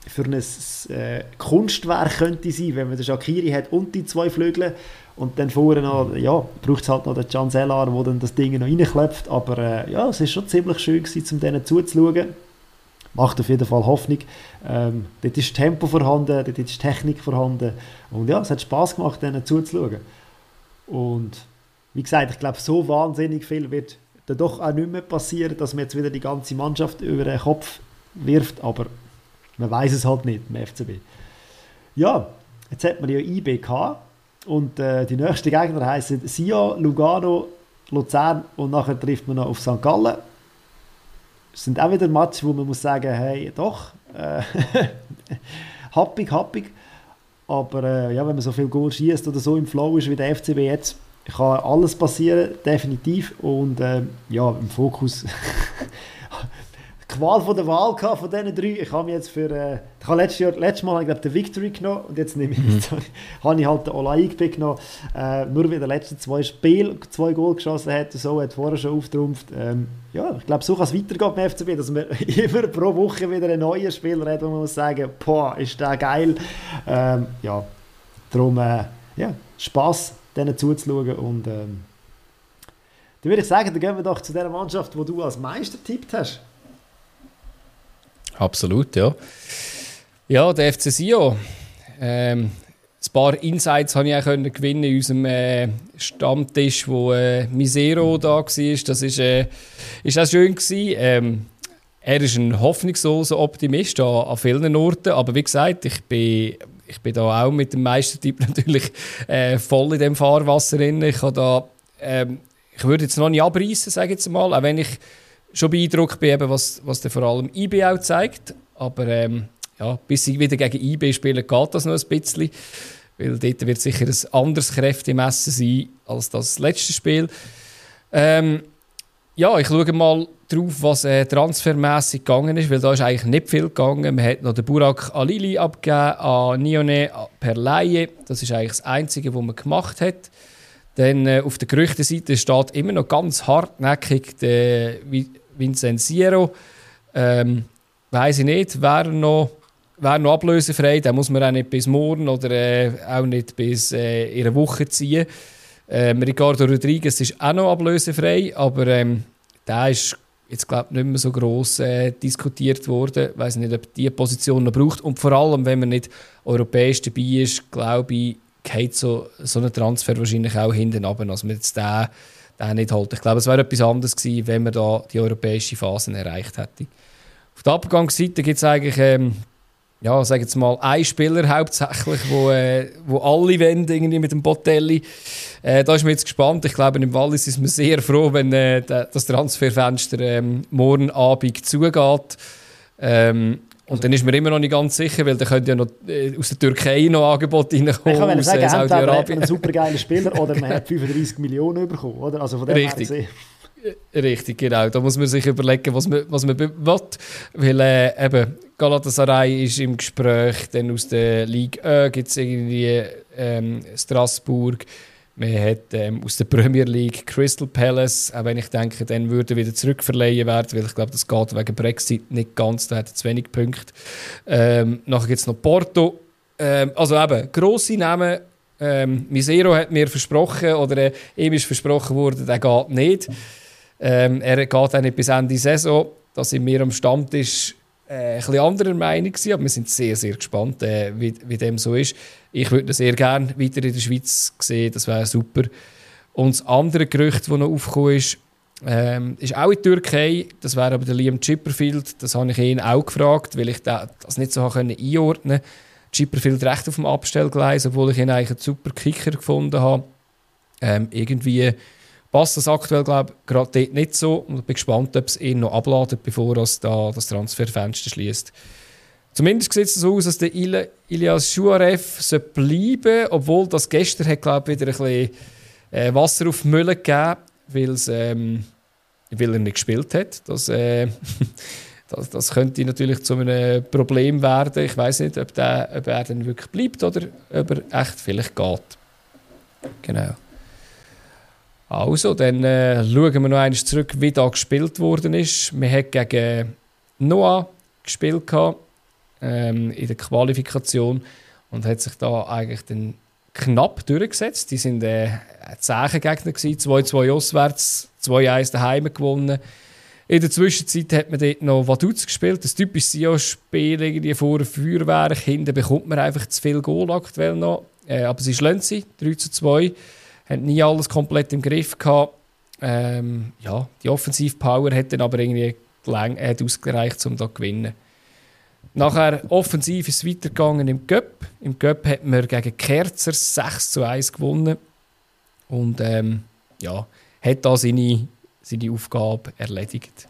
Kunstwerk könnte sein, wenn man den Shaqiri hat und die zwei Flügel und dann vorne noch, ja, braucht es halt noch den Can Sellar, der dann das Ding noch reinklopft, aber ja, es ist schon ziemlich schön gewesen, um denen zuzuschauen. Macht auf jeden Fall Hoffnung. Dort ist Tempo vorhanden, dort ist Technik vorhanden und ja, es hat Spass gemacht, denen zuzuschauen. Und wie gesagt, ich glaube, so wahnsinnig viel wird dann doch auch nicht mehr passieren, dass man jetzt wieder die ganze Mannschaft über den Kopf wirft, aber man weiß es halt nicht im FCB. Ja, jetzt hat man ja IB gehabt und die nächsten Gegner heißen Sion, Lugano, Luzern und nachher trifft man noch auf St. Gallen. Das sind auch wieder Matches, wo man muss sagen, hey, doch, happig. Aber ja, wenn man so viel Goal schießt oder so im Flow ist wie der FCB jetzt, kann alles passieren, definitiv. Und ja, im Fokus Qual von der Wahl von diesen drei. Ich habe mich jetzt für ich habe letztes Mal habe ich, den Victory genommen und jetzt habe ich halt den Olaïque genommen. Nur weil der letzten zwei Spiele 2 Goal geschossen hat, so hat vorher schon auftrumpft. Ja, ich glaube, so kann es weitergehen beim FCB, dass man immer pro Woche wieder einen neuen Spieler hat, wo man muss sagen, boah, ist der geil. Ja, darum ja, Spass, denen zuzuschauen und dann würde ich sagen, dann gehen wir doch zu der Mannschaft, die du als Meister tippt hast. Absolut, ja. Ja, der FC Sion. Ein paar Insights konnte ich auch gewinnen in unserem Stammtisch, wo Misero da war. Das ist auch schön gewesen. Er ist ein hoffnungsloser Optimist an vielen Orten, aber wie gesagt, ich bin da auch mit dem Meistertipp natürlich voll in dem Fahrwasser drin. Ich würde jetzt noch nicht abreißen, sage ich jetzt mal, auch wenn ich schon beeindruckt bin, was vor allem IB auch zeigt. Aber ja, bis sie wieder gegen IB spielen, geht das noch ein bisschen. Weil dort wird sicher ein anderes Kräftemessen sein als das letzte Spiel. Ja, ich schaue mal drauf, was transfermässig gegangen ist, weil da ist eigentlich nicht viel gegangen. Man hat noch den Burak Alili abgegeben an Nyone per Laie. Das ist eigentlich das Einzige, was man gemacht hat. Dann auf der Gerüchtenseite steht immer noch ganz hartnäckig der Vincenziero. Weiss ich nicht, wäre noch ablösefrei. Den muss man auch nicht bis morgen oder auch nicht bis in einer Woche ziehen. Ricardo Rodriguez ist auch noch ablösefrei, aber der ist jetzt, glaube ich, nicht mehr so gross diskutiert worden. Ich weiss nicht, ob diese Position noch braucht. Und vor allem, wenn man nicht europäisch dabei ist, glaube ich, geht so ein Transfer wahrscheinlich auch hinten runter, als man jetzt den nicht holt. Ich glaube, es wäre etwas anderes gewesen, wenn man da die europäische Phase erreicht hätte. Auf der Abgangsseite gibt es eigentlich, ja, sage jetzt mal, einen Spieler hauptsächlich, wo alle wollen, irgendwie mit dem Botelli. Da ist man jetzt gespannt. Ich glaube, im Wallis ist man sehr froh, wenn das Transferfenster morgen Abend zugeht. Und dann ist man immer noch nicht ganz sicher, weil da könnte ja noch aus der Türkei noch Angebote reinkommen. Ich kann sagen, Saudi-Arabien. Entweder einen supergeilen Spieler oder man hat 35 Millionen bekommen. Oder? Also von dem Richtig. Richtig, genau. Da muss man sich überlegen, was man will. Weil eben Galatasaray ist im Gespräch, dann aus der Ligue gibt es irgendwie Strasbourg. Man hat aus der Premier League Crystal Palace, auch wenn ich denke, dann würde wieder zurückverleihen werden, weil ich glaube, das geht wegen Brexit nicht ganz, da hat es wenig Punkte. Nachher gibt es noch Porto. Also eben, grosse Namen. Misero hat mir versprochen, oder ihm ist versprochen worden, der geht nicht. Er geht auch nicht bis Ende Saison. Da sind wir am Stammtisch ein bisschen anderer Meinung gewesen, aber wir sind sehr, sehr gespannt, wie dem so ist. Ich würde ihn sehr gerne weiter in der Schweiz sehen, das wäre super. Und das andere Gerücht, das noch aufgekommen ist auch in der Türkei. Das wäre aber der Liam Chipperfield. Das habe ich ihn auch gefragt, weil ich das nicht so einordnen konnte. Chipperfield recht auf dem Abstellgleis, obwohl ich ihn eigentlich einen super Kicker gefunden habe. Irgendwie passt das aktuell, glaube ich, gerade dort nicht so. Und ich bin gespannt, ob es ihn noch abladet, bevor es da das Transferfenster schließt. Zumindest sieht es so aus, dass der Ilias Schuarev bleiben soll, obwohl das gestern hat, glaube ich, wieder ein bisschen Wasser auf die Mühle gegeben, weil er nicht gespielt hat. Das könnte natürlich zu einem Problem werden. Ich weiß nicht, ob er dann wirklich bleibt oder ob er echt vielleicht geht. Genau. Also, dann schauen wir noch einmal zurück, wie da gespielt worden ist. Wir haben gegen Noah gespielt in der Qualifikation und hat sich da eigentlich dann knapp durchgesetzt. Die sind Gegner gewesen, 2-2 auswärts, 2-1 daheim gewonnen. In der Zwischenzeit hat man dort noch Vaduz gespielt, das typische Sion-Spiel irgendwie vor Feuerwerk. Hinten bekommt man einfach zu viel Goal aktuell noch. Aber sie schlagen sie, 3-2. Haben nie alles komplett im Griff gehabt. Die Offensivpower hat dann aber irgendwie ausgereicht, um da zu gewinnen. Nachher offensiv ist es weitergegangen im Cup. Im Cup hat man gegen Kerzer 6-1 gewonnen. Und hat da seine Aufgabe erledigt.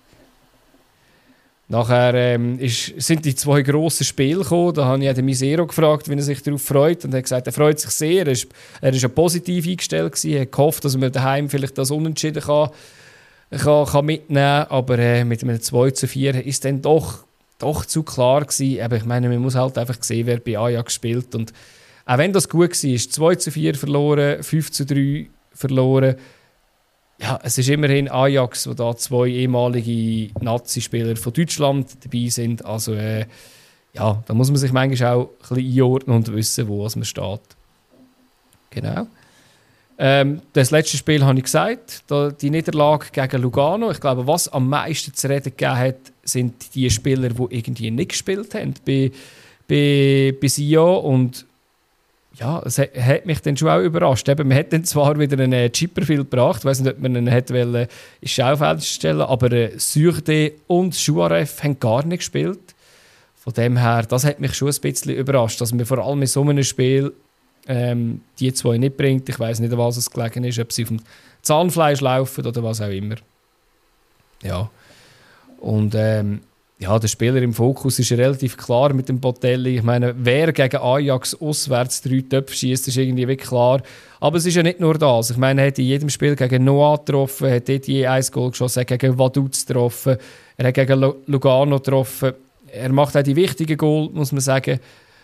Nachher sind die zwei grossen Spiele gekommen. Da habe ich den Misero gefragt, wie er sich darauf freut. Und er hat gesagt, er freut sich sehr. Er war ja positiv eingestellt gewesen. Er hat gehofft, dass man daheim vielleicht das Unentschieden kann mitnehmen kann. Aber mit einem 2-4 ist dann doch zu klar gewesen. Aber ich meine, man muss halt einfach sehen, wer bei Ajax spielt. Und auch wenn das gut war, 2-4 verloren, 5-3 verloren. Ja, es ist immerhin Ajax, wo da zwei ehemalige Nazi-Spieler von Deutschland dabei sind. Also da muss man sich manchmal auch ein bisschen einordnen und wissen, wo man steht. Genau. Das letzte Spiel habe ich gesagt, die Niederlage gegen Lugano. Ich glaube, was am meisten zu reden gegeben hat, sind die Spieler, die irgendwie nicht gespielt haben bei Sion. Und ja, es hat mich dann schon auch überrascht. Eben, man hat dann zwar wieder einen Chipperfield gebracht, ich weiß nicht, ob man ihn ins Schaufeld stellen, aber Surde und Schuarev haben gar nicht gespielt. Von dem her, das hat mich schon ein bisschen überrascht, dass man vor allem in so einem Spiel die zwei nicht bringt. Ich weiß nicht, an was es gelegen ist, ob sie auf dem Zahnfleisch laufen oder was auch immer. Ja. Und der Spieler im Fokus ist relativ klar mit dem Botelli. Ich meine, wer gegen Ajax auswärts 3 Töpfe schießt, ist irgendwie wirklich klar. Aber es ist ja nicht nur das. Ich meine, er hat in jedem Spiel gegen Noah getroffen, hat dort je 1 Goal geschossen, er hat gegen Vaduz getroffen, er hat gegen Lugano getroffen. Er macht auch die wichtigen Goal, muss man sagen.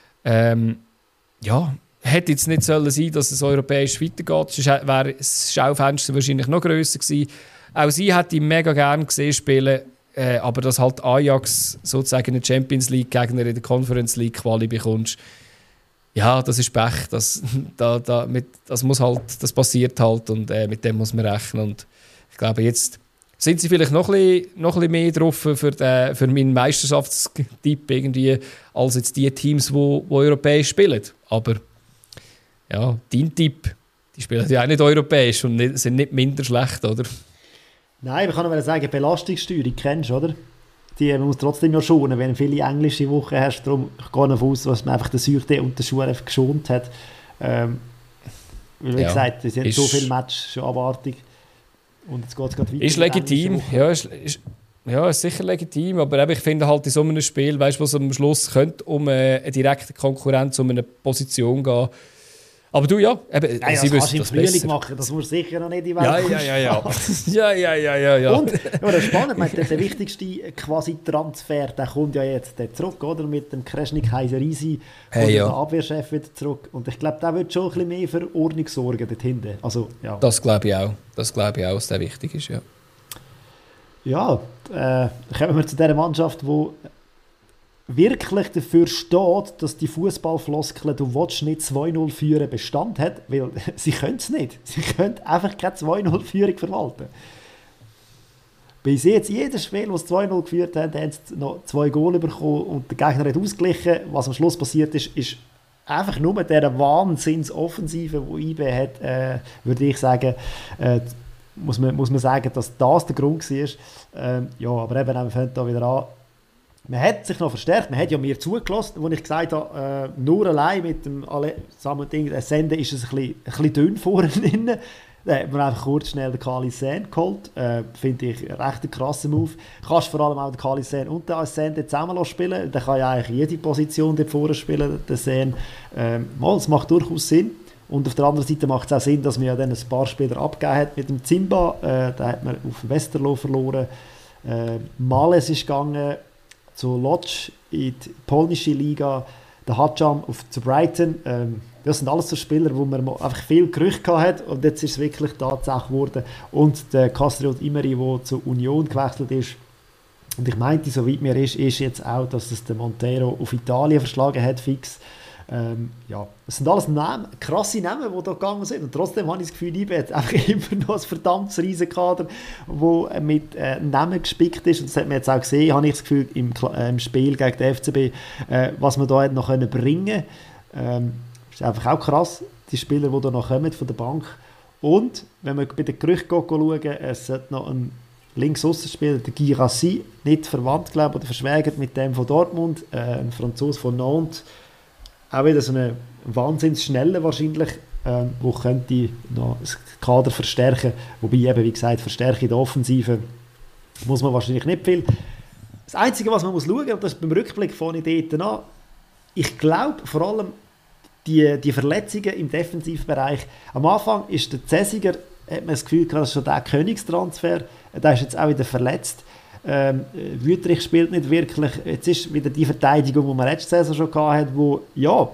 Hätte jetzt nicht sollen sein, dass es europäisch weitergeht. Sonst wäre das Schaufenster wahrscheinlich noch grösser gewesen. Auch sie hätte ihn mega gerne gesehen spielen. Aber dass halt Ajax sozusagen eine Champions League-Gegner in der Conference League Quali bekommst, ja, das ist Pech. Das passiert halt und mit dem muss man rechnen. Und ich glaube, jetzt sind sie vielleicht noch ein bisschen mehr drauf für meinen Meisterschaftstipp irgendwie, als jetzt die Teams, die europäisch spielen. Aber ja, dein Tipp, die spielen ja auch nicht europäisch und sind nicht minder schlecht, oder? Nein, ich kann nur sagen, Belastungssteuerung kennst du, oder? Man muss trotzdem noch schonen, wenn du viele englische Wochen hast. Darum ich gehe davon aus, dass man einfach den Surde und den Schuarev geschont hat. Weil, wie gesagt, es sind so viele Matches schon abartig. Und jetzt geht es gerade weiter. Ist legitim, ja, ist sicher legitim. Aber ich finde halt in so einem Spiel, weißt du, was am Schluss könnte um eine direkte Konkurrenz, um eine Position gehen. Aber du, ja. Eben, das kannst du im Frühling machen, das musst du sicher noch nicht in die Welt Ja. Und, das ist spannend, der wichtigste quasi Transfer, der kommt ja jetzt zurück, oder? Mit dem Kreschnik Heiser-Easy und der Abwehrchef wieder zurück. Und ich glaube, der wird schon ein bisschen mehr für Ordnung sorgen dort hinten. Also, ja. Das glaube ich auch. Dass der wichtig ist, ja. Ja, kommen wir zu dieser Mannschaft, die wirklich dafür steht, dass die Fußballfloskel «Du willst nicht 2-0 führen» Bestand hat, weil sie können es nicht. Sie können einfach keine 2-0-Führung verwalten. Bis jetzt, jedes Spiel, das 2-0 geführt haben, haben sie noch 2 Goal bekommen und der Gegner hat ausgeglichen. Was am Schluss passiert ist einfach nur mit dieser Wahnsinnsoffensive, die IB hat, würde ich sagen, muss man sagen, dass das der Grund war. Ja, aber eben, wir fangen da wieder an. Man hat sich noch verstärkt, man hat ja mir zugelassen, als ich gesagt habe, nur allein mit dem Senden ist es ein bisschen dünn vorne drin. Da hat man einfach kurz schnell den Kali Sen geholt. Finde ich recht ein krasser Move. Du kannst vor allem auch den Kali Sen und den Sende zusammen spielen. Der kann ja eigentlich jede Position dort vorne spielen, der Sen. Das macht durchaus Sinn. Und auf der anderen Seite macht es auch Sinn, dass man ja dann ein paar Spieler abgegeben hat mit dem Zimba. Da hat man auf Westerlo verloren. Males ist gegangen zu Lodz in die polnische Liga. Der Hadjam zu Brighton. Das sind alles so Spieler, wo man einfach viel Gerüchte hatte und jetzt ist es wirklich Tatsache geworden. Und der Castriot Imeri, der zur Union gewechselt ist. Und ich meinte, soweit mir ist jetzt auch, dass es der Montero auf Italien verschlagen hat, fix. Ja, das sind alles Namen, krasse Namen, die da gegangen sind. Und trotzdem habe ich das Gefühl, IB hat einfach immer noch ein verdammtes Riesenkader, das mit Namen gespickt ist. Und das hat man jetzt auch gesehen, habe ich das Gefühl, im Spiel gegen den FCB, was man da noch bringen konnte. Ist einfach auch krass, die Spieler, die da noch kommen von der Bank. Und wenn man bei den Gerüchten schauen, es sollte noch ein Linksaußenspieler, der Guy Rassi, nicht verwandt, glaube ich, oder verschwägert mit dem von Dortmund, ein Franzose von Nantes. Auch wieder so eine Wahnsinnsschnelle wahrscheinlich, wo könnte noch das Kader verstärken. Wobei eben, wie gesagt, Verstärkung in der Offensive muss man wahrscheinlich nicht viel. Das Einzige, was man muss schauen, und das ist beim Rückblick vorne dort an, ich glaube vor allem, die Verletzungen im Defensivbereich. Am Anfang ist der Cäsiger, hat man das Gefühl, das ist schon der Königstransfer, der ist jetzt auch wieder verletzt. Wüttrich spielt nicht wirklich. Jetzt ist wieder die Verteidigung, die man letzte Saison schon hatte, wo, ja,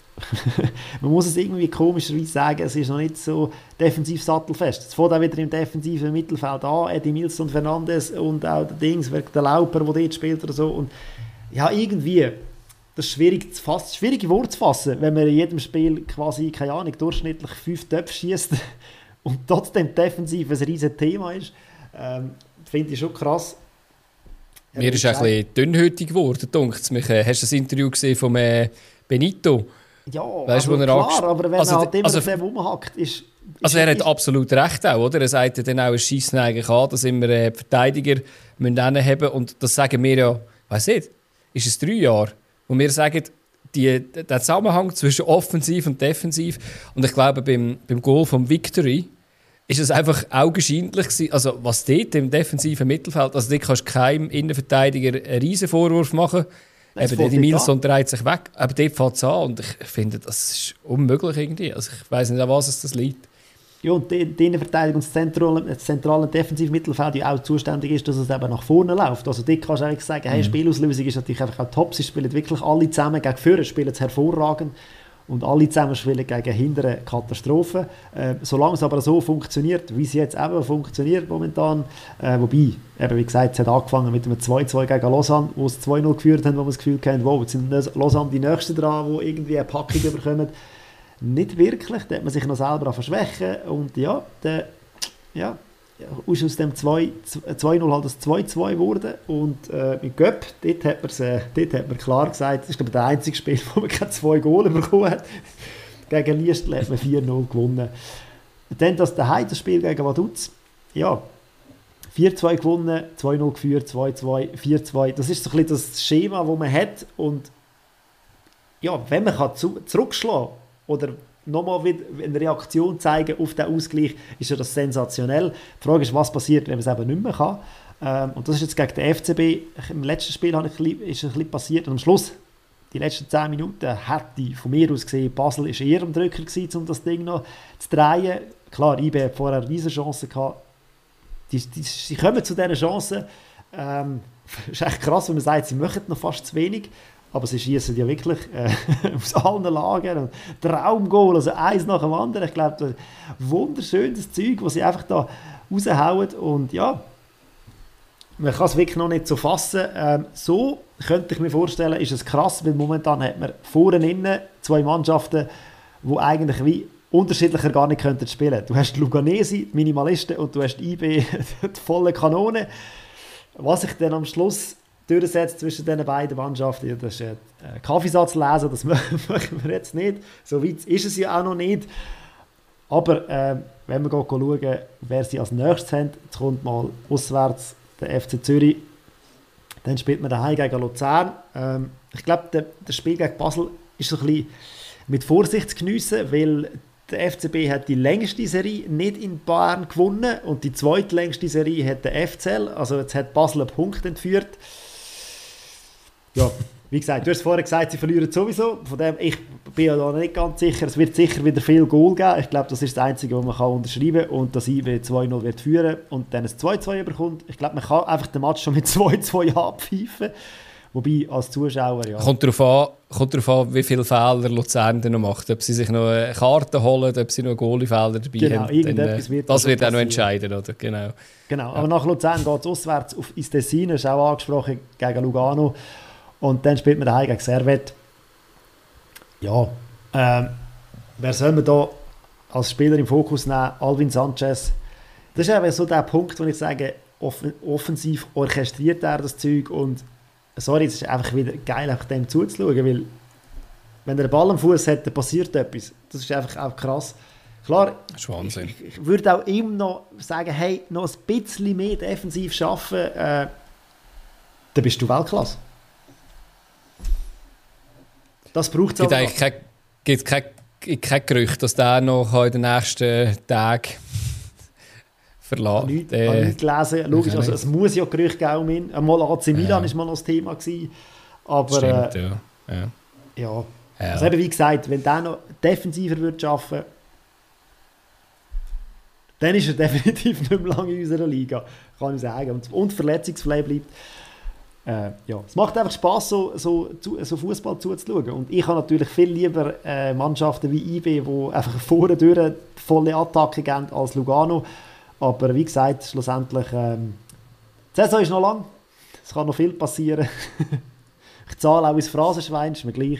man muss es irgendwie komischerweise sagen, es ist noch nicht so defensiv sattelfest. Jetzt fängt auch wieder im defensiven Mittelfeld an, Eddie Milson Fernandes und auch der Lauper, der dort spielt oder so. Und ja, irgendwie, das ist schwierig Wort zu fassen, wenn man in jedem Spiel quasi, keine Ahnung, durchschnittlich 5 Töpfe schießt und trotzdem defensiv ein riesen Thema ist. Finde ich schon krass. Mir ist ein bisschen dünnhütig geworden, dunkt mich. Hast du das Interview gesehen von Benito? Ja, weißt, also klar, aber wenn er halt immer auf dem rumhackt, ist... Also er hat absolut recht auch, oder? Er sagt ja dann auch, es schießt eigentlich an, dass immer Verteidiger haben müssen. Und das sagen wir ja, weiss nicht, ist es 3 Jahre, wo wir sagen, der Zusammenhang zwischen Offensiv und Defensiv. Und ich glaube, beim Goal vom Victory ist es einfach augenscheinlich gewesen, also was dort im defensiven Mittelfeld, also dort kannst du keinem Innenverteidiger einen riesen Vorwurf machen. Eben, der Milson dreht sich weg, aber dort fängt es an und ich finde, das ist unmöglich irgendwie. Also ich weiss nicht, an was es das liegt. Ja, und die Innenverteidigung, das zentrale Defensivmittelfeld ja auch zuständig ist, dass es eben nach vorne läuft. Also dort kannst du eigentlich sagen, hey, Spielauslösung ist natürlich einfach auch top. Sie spielen wirklich alle zusammen gegen vorne, spielen es hervorragend. Und alle zusammen spielen gegen hintere Katastrophen. Solange es aber so funktioniert, wie es jetzt eben funktioniert momentan, wobei, eben wie gesagt, es hat angefangen mit einem 2-2 gegen Lausanne, wo es 2-0 geführt haben, wo man das Gefühl hatten, wow, jetzt sind Lausanne die Nächsten dran, die irgendwie eine Packung bekommen. Nicht wirklich, da hat man sich noch selber verschwächen und ja, ist aus dem 2-0 halt das 2-2 geworden und mit Göpp, dort hat man klar gesagt, das ist glaube ich der einzige Spiel, wo man keine 2 Goal bekommen hat. Gegen Liestl hat man 4-0 gewonnen. Dann das Spiel gegen Vaduz, ja, 4-2 gewonnen, 2-0 geführt, 2-2, 4-2, das ist so ein bisschen das Schema, das man hat und ja, wenn man kann zurückschlagen oder nochmal wieder eine Reaktion zeigen auf den Ausgleich, ist ja das sensationell. Die Frage ist, was passiert, wenn man es eben nicht mehr kann. Und das ist jetzt gegen den FCB. Im letzten Spiel ist es ein bisschen passiert. Und am Schluss, die letzten 10 Minuten, hätte von mir aus gesehen, Basel war eher am Drücker gewesen, um das Ding noch zu drehen. Klar, IB hat vorher diese Chance gehabt. Sie kommen zu diesen Chancen. Es ist echt krass, wenn man sagt, sie machen noch fast zu wenig. Aber sie schießen ja wirklich aus allen Lagen. Traumgoal, also eins nach dem anderen. Ich glaube, das ist wunderschönes Zeug, das sie einfach da raushauen. Und ja, man kann es wirklich noch nicht so fassen. So könnte ich mir vorstellen, ist es krass, weil momentan hat man vorne innen 2 Mannschaften, die eigentlich wie unterschiedlicher gar nicht könnten spielen. Du hast die Luganesi, die Minimalisten, und du hast die IB, die volle Kanone. Was ich dann am Schluss durchsetzt zwischen diesen beiden Mannschaften. Ja, das ist ein Kaffeesatz lesen, das machen wir jetzt nicht. So weit ist es ja auch noch nicht. Aber wenn wir schauen, wer sie als nächstes haben, jetzt kommt mal auswärts der FC Zürich, dann spielt man daheim gegen Luzern. Ich glaube, das Spiel gegen Basel ist so ein bisschen mit Vorsicht zu geniessen, weil der FCB hat die längste Serie nicht in Bern gewonnen und die zweitlängste Serie hat der FCL. Also jetzt hat Basel einen Punkt entführt. Ja, wie gesagt, du hast vorher gesagt, sie verlieren sowieso. Von dem, ich bin ja da nicht ganz sicher. Es wird sicher wieder viel Goal geben. Ich glaube, das ist das Einzige, was man unterschreiben kann. Und dass IB 2-0 wird führen und dann ein 2-2 bekommt. Ich glaube, man kann einfach den Match schon mit 2-2 abpfeifen. Wobei, als Zuschauer, ja. Kommt darauf an, wie viele Fehler Luzern noch macht. Ob sie sich noch eine Karte holen, ob sie noch Goalie-Fehler dabei haben. Irgendetwas wird das wird auch noch entscheiden, oder? Genau. Aber nach Luzern geht es auswärts ins Tessin. Das ist auch angesprochen gegen Lugano. Und dann spielt man daheim gegen Servette. Ja, wer soll man da als Spieler im Fokus nehmen? Alvin Sanchez. Das ist eben so der Punkt, wo ich sage, offensiv orchestriert er das Zeug und sorry, es ist einfach wieder geil, einfach dem zuzuschauen, weil wenn er den Ball am Fuß hat, dann passiert etwas. Das ist einfach auch krass. Klar, das ist Wahnsinn. Ich würde auch ihm noch sagen, hey, noch ein bisschen mehr defensiv arbeiten, dann bist du Weltklasse. Das braucht es auch. Es gibt kein Gerücht, dass der noch in den nächsten Tagen verlassen. Ich habe nicht gelesen. Logisch, also es muss ja Gerüchte geben. Einmal AC Milan war mal noch das Thema gewesen. Aber stimmt, ja. Also eben wie gesagt, wenn der noch defensiver würde arbeiten, dann ist er definitiv nicht mehr lange in unserer Liga, kann ich sagen. Und verletzungsfrei bleibt. Es macht einfach Spass, so Fußball zuzuschauen. Und ich habe natürlich viel lieber Mannschaften wie IB, die einfach vorne durch volle Attacke geben, als Lugano. Aber wie gesagt, schlussendlich, die Saison ist noch lang. Es kann noch viel passieren. Ich zahle auch ins Phrasenschwein, ist mir gleich.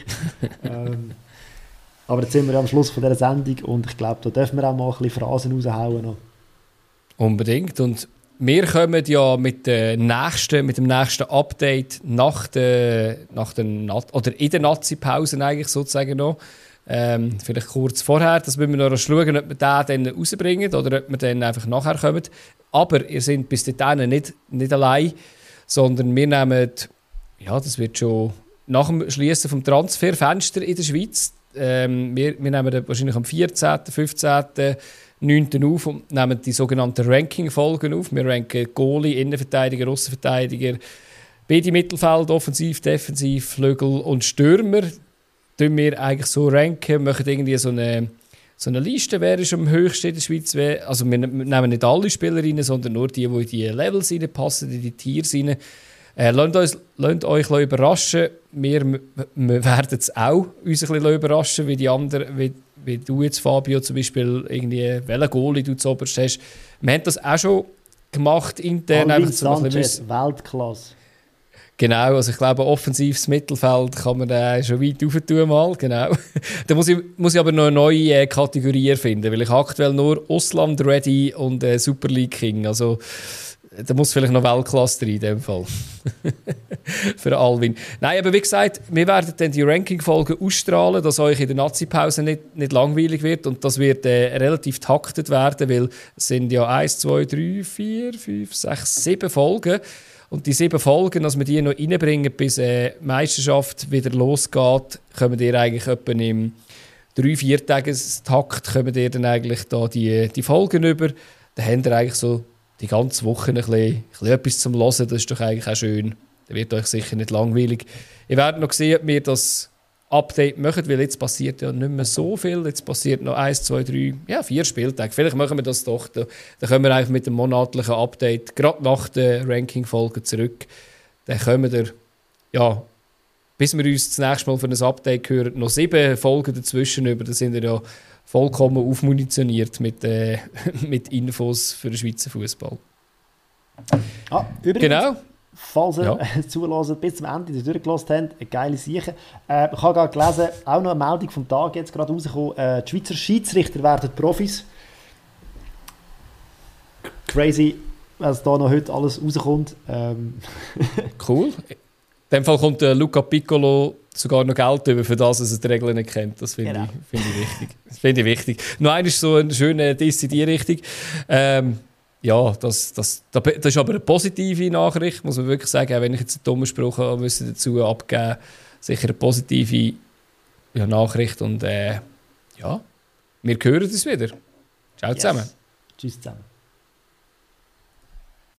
Aber jetzt sind wir am Schluss von dieser Sendung und ich glaube, da dürfen wir auch mal ein bisschen Phrasen raushauen. Noch. Unbedingt. Und wir kommen ja mit dem nächsten Update oder in der Nazi-Pause eigentlich sozusagen noch. Vielleicht kurz vorher, dass wir noch schauen, ob wir den dann rausbringen oder ob wir dann einfach nachher kommen. Aber ihr seid bis dahin nicht allein, sondern wir nehmen, das wird schon nach dem Schließen vom Transferfenster in der Schweiz. Wir nehmen dann wahrscheinlich am 14., 15., 9. auf und nehmen die sogenannten Ranking-Folgen auf. Wir ranken Goalie, Innenverteidiger, Aussenverteidiger, beide Mittelfeld, Offensiv, Defensiv, Flügel und Stürmer. Tun wir eigentlich so ranken, machen irgendwie so eine Liste, wer ist am höchsten in der Schweiz. Also wir nehmen nicht alle Spieler rein, sondern nur die in die Levels reinpassen, in die Tiers rein. Lasst euch überraschen. Wir werden es auch uns ein bisschen überraschen, wie die anderen, wie du jetzt, Fabio, zum Beispiel, irgendwie, welchen Goalie du zuoberst hast. Wir haben das auch schon gemacht, intern. Alvin Sanchez, Weltklasse. Genau, also ich glaube, offensives Mittelfeld kann man da schon weit rauf tun mal, genau. Da muss ich aber noch eine neue Kategorie erfinden, weil ich aktuell nur Ausland Ready und Super League King, also da muss vielleicht noch Weltklasse rein in dem Fall. Für Alvin. Nein, aber wie gesagt, wir werden dann die Ranking-Folgen ausstrahlen, dass euch in der Nazi-Pause nicht langweilig wird und das wird relativ taktet werden, weil es sind ja 1, 2, 3, 4, 5, 6, 7 Folgen. Und die 7 Folgen, dass wir die noch reinbringen, bis die Meisterschaft wieder losgeht, kommen ihr eigentlich etwa im 3-4-Tages-Takt kommen ihr dann eigentlich da die Folgen über. Dann habt ihr eigentlich so die ganze Woche ein bisschen etwas zum Hören. Das ist doch eigentlich auch schön. Da wird euch sicher nicht langweilig. Ihr werdet noch sehen, ob wir das Update machen, weil jetzt passiert ja nicht mehr so viel. Jetzt passiert noch 1, 2, 3, 4 Spieltage. Vielleicht machen wir das doch. Da kommen wir eigentlich mit dem monatlichen Update gerade nach der Ranking-Folge zurück. Dann kommen wir, bis wir uns das nächste Mal für ein Update hören, noch 7 Folgen dazwischen über. Da sind wir ja vollkommen aufmunitioniert mit Infos für den Schweizer Fußball. Übrigens, genau. Falls ihr zuhört, bis zum Ende durchgelassen habt, eine geile Sache. Ich habe gerade gelesen, auch noch eine Meldung vom Tag jetzt gerade rausgekommen, die Schweizer Schiedsrichter werden Profis. Crazy. was da noch heute alles rauskommt. Cool. In dem Fall kommt Luca Piccolo sogar noch Geld über, für das, dass er die Regeln nicht kennt. Das finde ich wichtig. Das finde ich wichtig. Noch einer ist so ein schöner Diss in die Richtung. Ja, das ist aber eine positive Nachricht, muss man wirklich sagen. Auch wenn ich jetzt einen dummen Spruch dazu abgeben, sicher eine positive Nachricht. Und ja, wir hören uns wieder. Ciao zusammen. Tschüss zusammen.